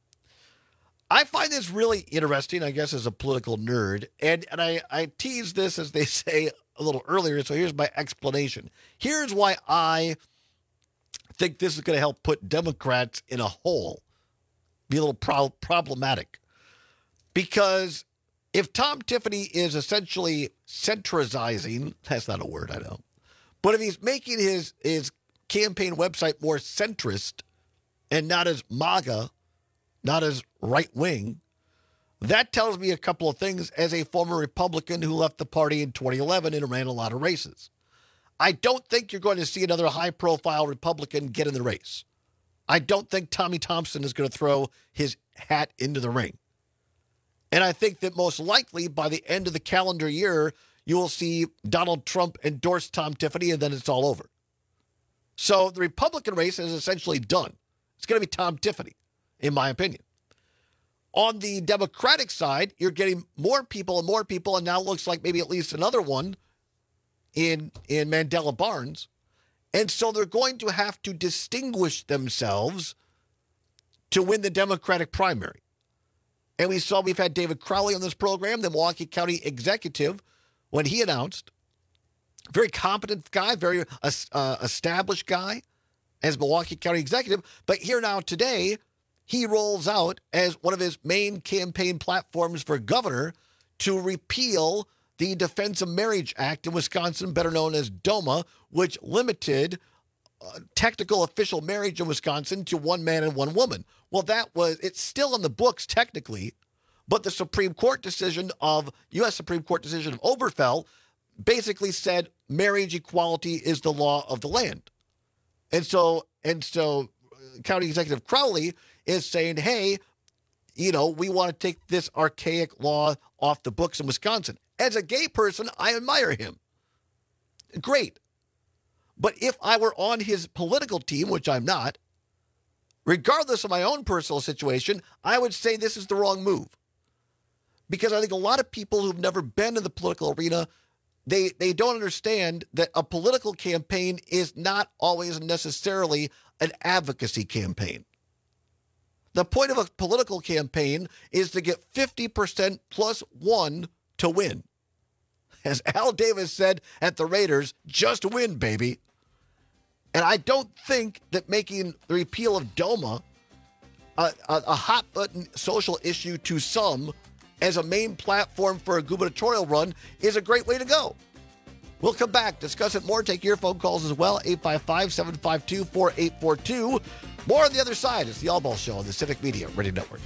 I find this really interesting, I guess, as a political nerd, and, and I, I teased this, as they say, a little earlier, so here's my explanation. Here's why I think this is going to help put Democrats in a hole, be a little pro- problematic. Because if Tom Tiffany is essentially centralizing, that's not a word, I know, but if he's making his, his campaign website more centrist and not as MAGA, not as right-wing, that tells me a couple of things as a former Republican who left the party in twenty eleven and ran a lot of races. I don't think you're going to see another high-profile Republican get in the race. I don't think Tommy Thompson is going to throw his hat into the ring. And I think that most likely by the end of the calendar year, you will see Donald Trump endorse Tom Tiffany, and then it's all over. So the Republican race is essentially done. It's going to be Tom Tiffany, in my opinion. On the Democratic side, you're getting more people and more people, and now it looks like maybe at least another one in in Mandela Barnes. And so they're going to have to distinguish themselves to win the Democratic primary. And we saw, we've had David Crowley on this program, the Milwaukee County executive, when he announced, very competent guy, very uh, established guy as Milwaukee County executive. But here now today, he rolls out as one of his main campaign platforms for governor to repeal the Defense of Marriage Act in Wisconsin, better known as DOMA, which limited uh, technical official marriage in Wisconsin to one man and one woman. Well, that was, it's still in the books technically, but the Supreme Court decision of, U S Supreme Court decision of Obergefell basically said marriage equality is the law of the land. And so, and so County Executive Crowley is saying, hey, you know, we want to take this archaic law off the books in Wisconsin. As a gay person, I admire him. Great. But if I were on his political team, which I'm not, regardless of my own personal situation, I would say this is the wrong move. Because I think a lot of people who've never been in the political arena, they, they don't understand that a political campaign is not always necessarily an advocacy campaign. The point of a political campaign is to get fifty percent plus one to win. As Al Davis said at the Raiders, just win, baby. And I don't think that making the repeal of DOMA a, a, a hot-button social issue to some as a main platform for a gubernatorial run is a great way to go. We'll come back, discuss it more, take your phone calls as well, eight five five, seven five two, four eight four two. More on the other side. It's the All Ball Show on the Civic Media Radio Network.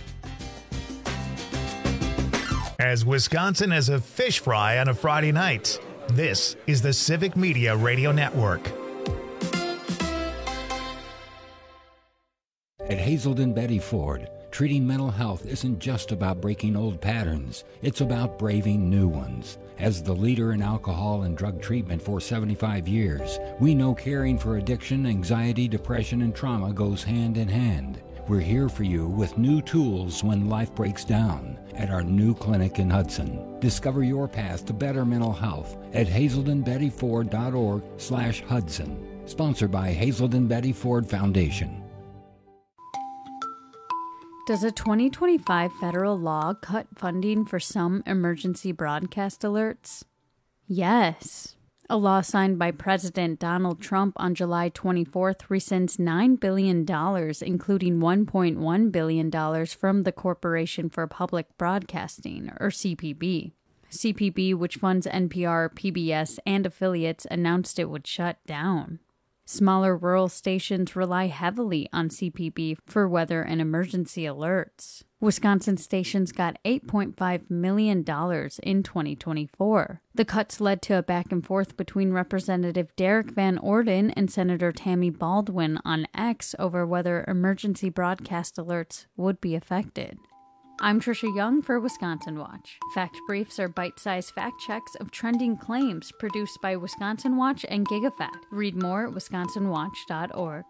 As Wisconsin is a fish fry on a Friday night, this is the Civic Media Radio Network. At Hazelden Betty Ford, Treating mental health isn't just about breaking old patterns, it's about braving new ones. As the leader in alcohol and drug treatment for seventy-five years, we know caring for addiction, anxiety, depression, and trauma goes hand in hand. We're here for you with new tools when life breaks down at our new clinic in Hudson. Discover your path to better mental health at hazelden betty ford dot org slash Hudson. Sponsored by Hazelden Betty Ford Foundation. Does a twenty twenty-five federal law cut funding for some emergency broadcast alerts? Yes. A law signed by President Donald Trump on July twenty-fourth rescinds nine billion dollars, including one point one billion dollars from the Corporation for Public Broadcasting, or C P B. C P B, which funds N P R, P B S, and affiliates, announced it would shut down. Smaller rural stations rely heavily on C P B for weather and emergency alerts. Wisconsin stations got eight point five million dollars in twenty twenty-four. The cuts led to a back and forth between Representative Derek Van Orden and Senator Tammy Baldwin on X over whether emergency broadcast alerts would be affected. I'm Trisha Young for Wisconsin Watch. Fact Briefs are bite-sized fact checks of trending claims produced by Wisconsin Watch and GigaFact. Read more at wisconsin watch dot org.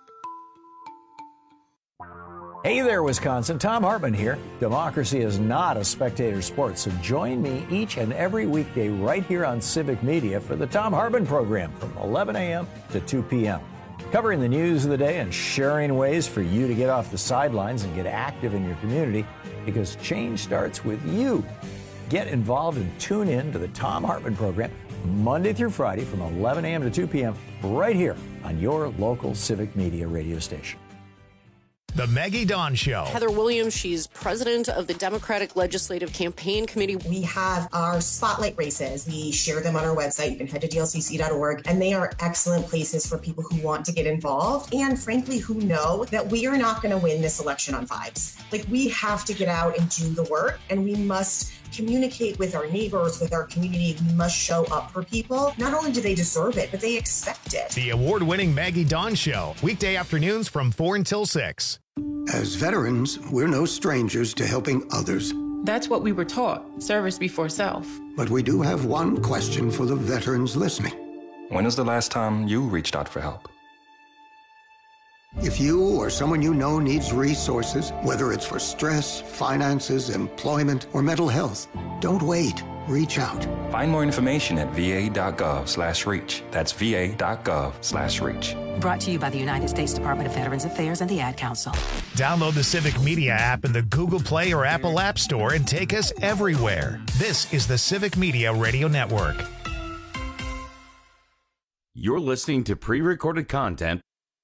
Hey there, Wisconsin. Tom Hartman here. Democracy is not a spectator sport, so join me each and every weekday right here on Civic Media for the Tom Hartman program from eleven a.m. to two p.m. Covering the news of the day and sharing ways for you to get off the sidelines and get active in your community, because change starts with you. Get involved and tune in to the Tom Hartman program Monday through Friday from eleven a.m. to two p.m. right here on your local Civic Media radio station. The Maggie Dawn Show. Heather Williams, she's president of the Democratic Legislative Campaign Committee. We have our spotlight races. We share them on our website. You can head to D L C C dot org, and they are excellent places for people who want to get involved and, frankly, who know that we are not going to win this election on vibes. Like, we have to get out and do the work, and we must communicate with our neighbors, with our community. We must show up for people. Not only do they deserve it, but they expect it. The award-winning Maggie Dawn Show, weekday afternoons from four until six. As veterans, we're no strangers to helping others. That's what we were taught, service before self. But we do have one question for the veterans listening. When was the last time you reached out for help? If you or someone you know needs resources, whether it's for stress, finances, employment, or mental health, don't wait. Reach out. Find more information at v a dot gov slash reach. That's v a dot gov slash reach. Brought to you by the United States Department of Veterans Affairs and the Ad Council. Download the Civic Media app in the Google Play or Apple App Store and take us everywhere. This is the Civic Media Radio Network. You're listening to pre-recorded content.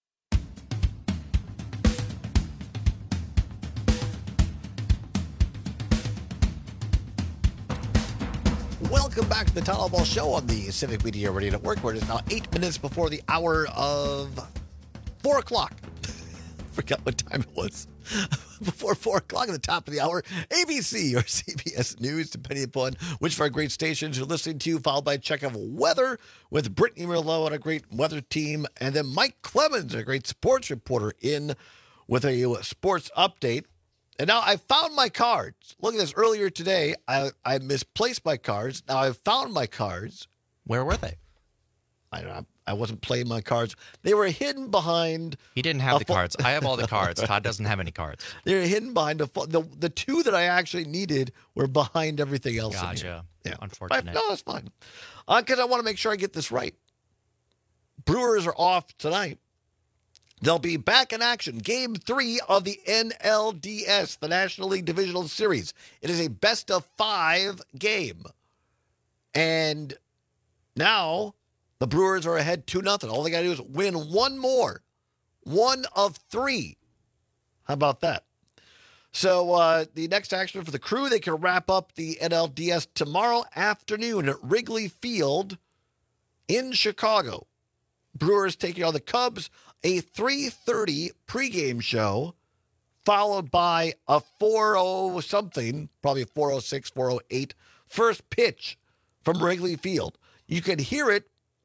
Welcome back to the Town Hall Show on the Civic Media Radio Network, where it is now eight minutes before the hour of four o'clock. Forgot what time it was. Before four o'clock at the top of the hour, A B C or C B S News, depending upon which of our great stations you're listening to, followed by a check of weather with Brittany Merlot and a great weather team, and then Mike Clemens, a great sports reporter, in with a sports update. And now I found my cards. Look at this. Earlier today, I, I misplaced my cards. Now I've found my cards. Where were they? I don't know. I wasn't playing my cards. They were hidden behind. He didn't have the fo- cards. I have all the cards. Todd doesn't have any cards. They were hidden behind a fo- the the two that I actually needed were behind everything else. Gotcha. In here. Yeah. Unfortunate. I, no, that's fine. Because uh, I want to make sure I get this right. Brewers are off tonight. They'll be back in action. Game three of the N L D S, the National League Divisional Series. It is a best of five game. And now the Brewers are ahead two nothing. All they got to do is win one more. One of three. How about that? So uh, the next action for the Crew, they can wrap up the N L D S tomorrow afternoon at Wrigley Field in Chicago. Brewers taking on the Cubs. A three thirty pregame show, followed by a four oh something, probably four oh six, four oh eight, first pitch from Wrigley Field. You can hear it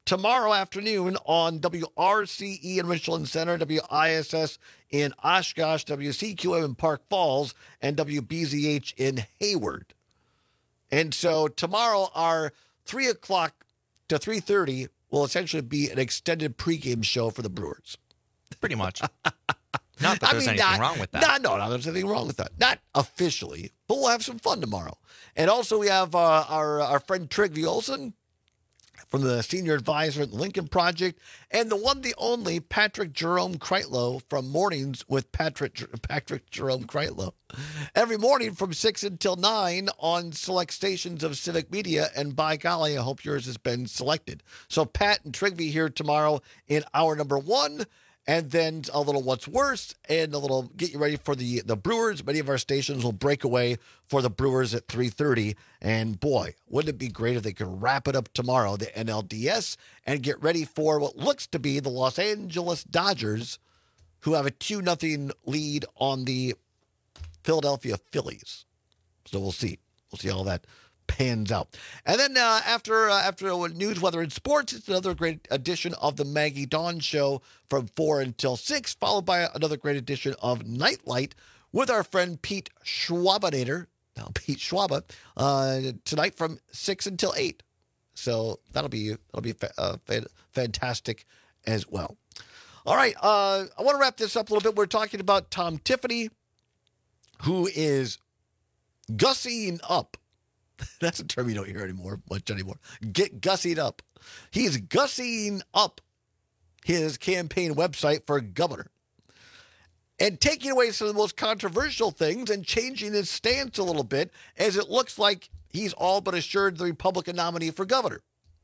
tomorrow afternoon on W R C E in Richland Center, W I S S in Oshkosh, W C Q M in Park Falls, and W B Z H in Hayward. And so tomorrow, our three o'clock to three thirty will essentially be an extended pregame show for the Brewers. Pretty much. Not that I there's mean, anything not, wrong with that. Not, no, no, there's anything wrong with that. Not officially, but we'll have some fun tomorrow. And also we have uh, our our friend Trygve Olsen from the senior advisor at the Lincoln Project, and the one, the only Patrick Jerome Kreitlow from Mornings with Patrick Patrick Jerome Kreitlow. Every morning from six until nine on select stations of Civic Media, and by golly, I hope yours has been selected. So Pat and Trygve here tomorrow in hour number one, and then a little What's Worse, and a little get you ready for the, the Brewers. Many of our stations will break away for the Brewers at three thirty. And boy, wouldn't it be great if they could wrap it up tomorrow, the N L D S, and get ready for what looks to be the Los Angeles Dodgers, who have a two nothing lead on the Philadelphia Phillies. So we'll see. We'll see how that pans out. And then uh, after uh, after news, weather, and sports, it's another great edition of the Maggie Dawn Show from four until six, followed by another great edition of Nightlight with our friend Pete Schwabinator, now Pete Schwaba, uh, tonight from six until eight. So that'll be that'll be fa- uh, fa- fantastic as well. All right, uh, I want to wrap this up a little bit. We're talking about Tom Tiffany, who is gussying up. That's a term you don't hear anymore, much anymore. Get gussied up. He's gussying up his campaign website for governor and taking away some of the most controversial things and changing his stance a little bit, as it looks like he's all but assured the Republican nominee for governor.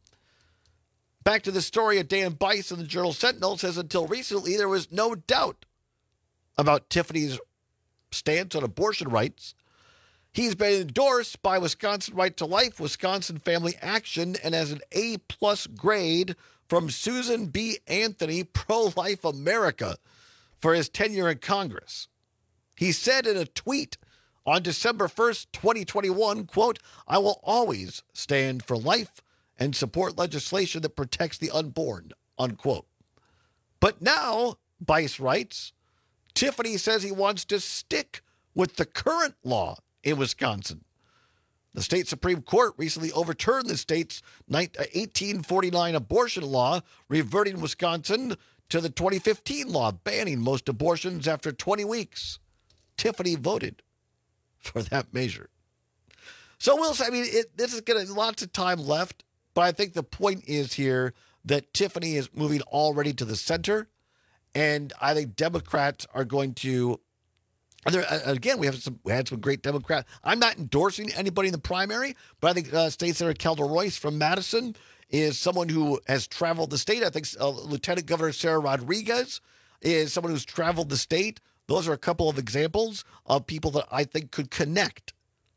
Back to the story of Dan Bice in the Journal Sentinel says until recently there was no doubt about Tiffany's stance on abortion rights. He's been endorsed by Wisconsin Right to Life, Wisconsin Family Action, and has an A-plus grade from Susan B. Anthony, Pro-Life America, for his tenure in Congress. He said in a tweet on December first, twenty twenty-one, quote, "I will always stand for life and support legislation that protects the unborn," unquote. But now, Bice writes, Tiffany says he wants to stick with the current law in Wisconsin. The state Supreme Court recently overturned the state's eighteen forty-nine abortion law, reverting Wisconsin to the twenty fifteen law, banning most abortions after twenty weeks. Tiffany voted for that measure. So we'll say, I mean, it, this is going to lots of time left, but I think the point is here that Tiffany is moving already to the center, and I think Democrats are going to. And there, again, we have some, we had some great Democrats. I'm not endorsing anybody in the primary, but I think uh, State Senator Kelda Royce from Madison is someone who has traveled the state. I think uh, Lieutenant Governor Sarah Rodriguez is someone who's traveled the state. Those are a couple of examples of people that I think could connect.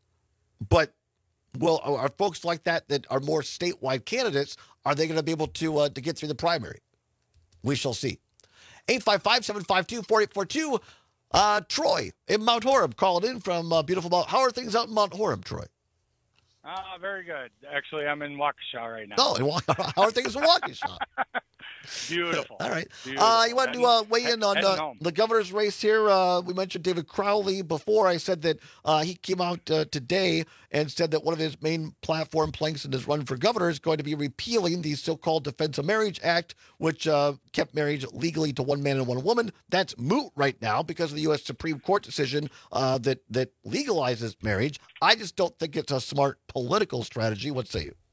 But, well, are folks like that that are more statewide candidates, are they going to be able to uh, to get through the primary? We shall see. eight five five, seven five two, four eight four two. Uh, Troy in Mount Horeb calling in from uh, beautiful Mount. How are things out in Mount Horeb, Troy? Uh, very good. Actually, I'm in Waukesha right now. Oh, how are things in Waukesha? Beautiful. All right. Beautiful. Uh, you want to uh, weigh in on uh, home. the governor's race here? Uh, we mentioned David Crowley before. I said that uh, he came out uh, today and said that one of his main platform planks in his run for governor is going to be repealing the so-called Defense of Marriage Act, which uh, kept marriage legally to one man and one woman. That's moot right now because of the U S Supreme Court decision uh, that, that legalizes marriage. I just don't think it's a smart political strategy. What say you?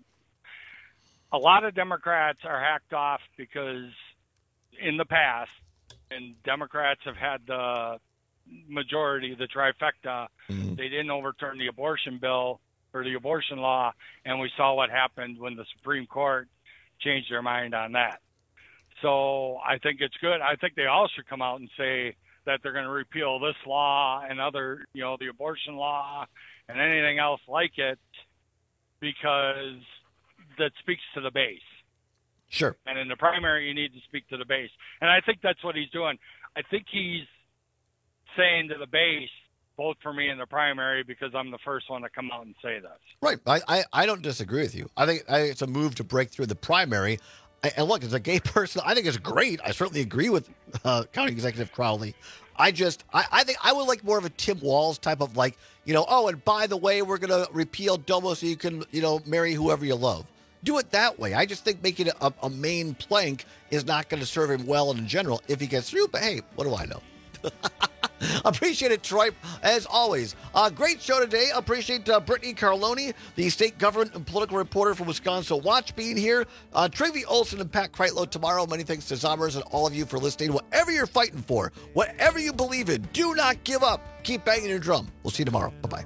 A lot of Democrats are hacked off because in the past, and Democrats have had the majority, the trifecta, mm-hmm. they didn't overturn the abortion bill or the abortion law, and we saw what happened when the Supreme Court changed their mind on that. So I think it's good. I think they all should come out and say that they're going to repeal this law and other, you know, the abortion law and anything else like it, because that speaks to the base. Sure. And in the primary, you need to speak to the base. And I think that's what he's doing. I think he's saying to the base, vote for me in the primary because I'm the first one to come out and say this. Right. I, I, I don't disagree with you. I think, I think it's a move to break through the primary. And look, as a gay person, I think it's great. I certainly agree with uh, County Executive Crowley. I just, I, I think I would like more of a Tim Walz type of like, you know, oh, and by the way, we're going to repeal DOMA so you can, you know, marry whoever you love. Do it that way. I just think making it a, a main plank is not going to serve him well in general if he gets through. But hey, what do I know? Appreciate it, Troy, as always. Uh, great show today. Appreciate uh, Brittany Carloni, the state government and political reporter from Wisconsin Watch, being here. Uh, Travi Olson and Pat Kreitlow tomorrow. Many thanks to Zommers and all of you for listening. Whatever you're fighting for, whatever you believe in, do not give up. Keep banging your drum. We'll see you tomorrow. Bye-bye.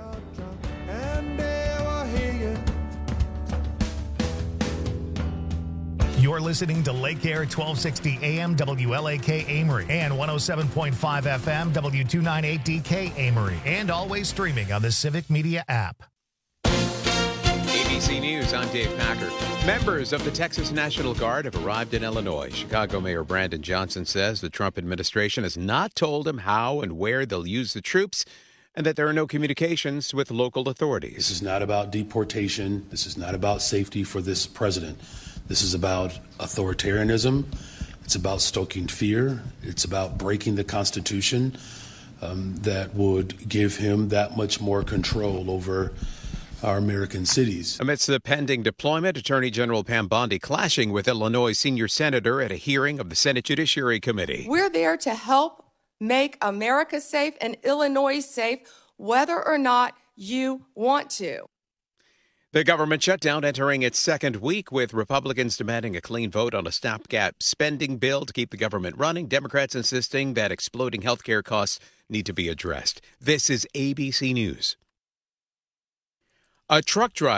You're listening to Lake Air twelve sixty A M W L A K Amory and one oh seven point five F M W two ninety-eight D K Amory, and always streaming on the Civic Media app. A B C News, I'm Dave Packer. Members of the Texas National Guard have arrived in Illinois. Chicago Mayor Brandon Johnson says the Trump administration has not told him how and where they'll use the troops, and that there are no communications with local authorities. This is not about deportation. This is not about safety for this president. This is about authoritarianism. It's about stoking fear. It's about breaking the Constitution um, that would give him that much more control over our American cities. Amidst the pending deployment, Attorney General Pam Bondi clashing with Illinois senior senator at a hearing of the Senate Judiciary Committee. We're there to help make America safe and Illinois safe, whether or not you want to. The government shutdown entering its second week, with Republicans demanding a clean vote on a stopgap spending bill to keep the government running. Democrats insisting that exploding health care costs need to be addressed. This is A B C News. A truck driver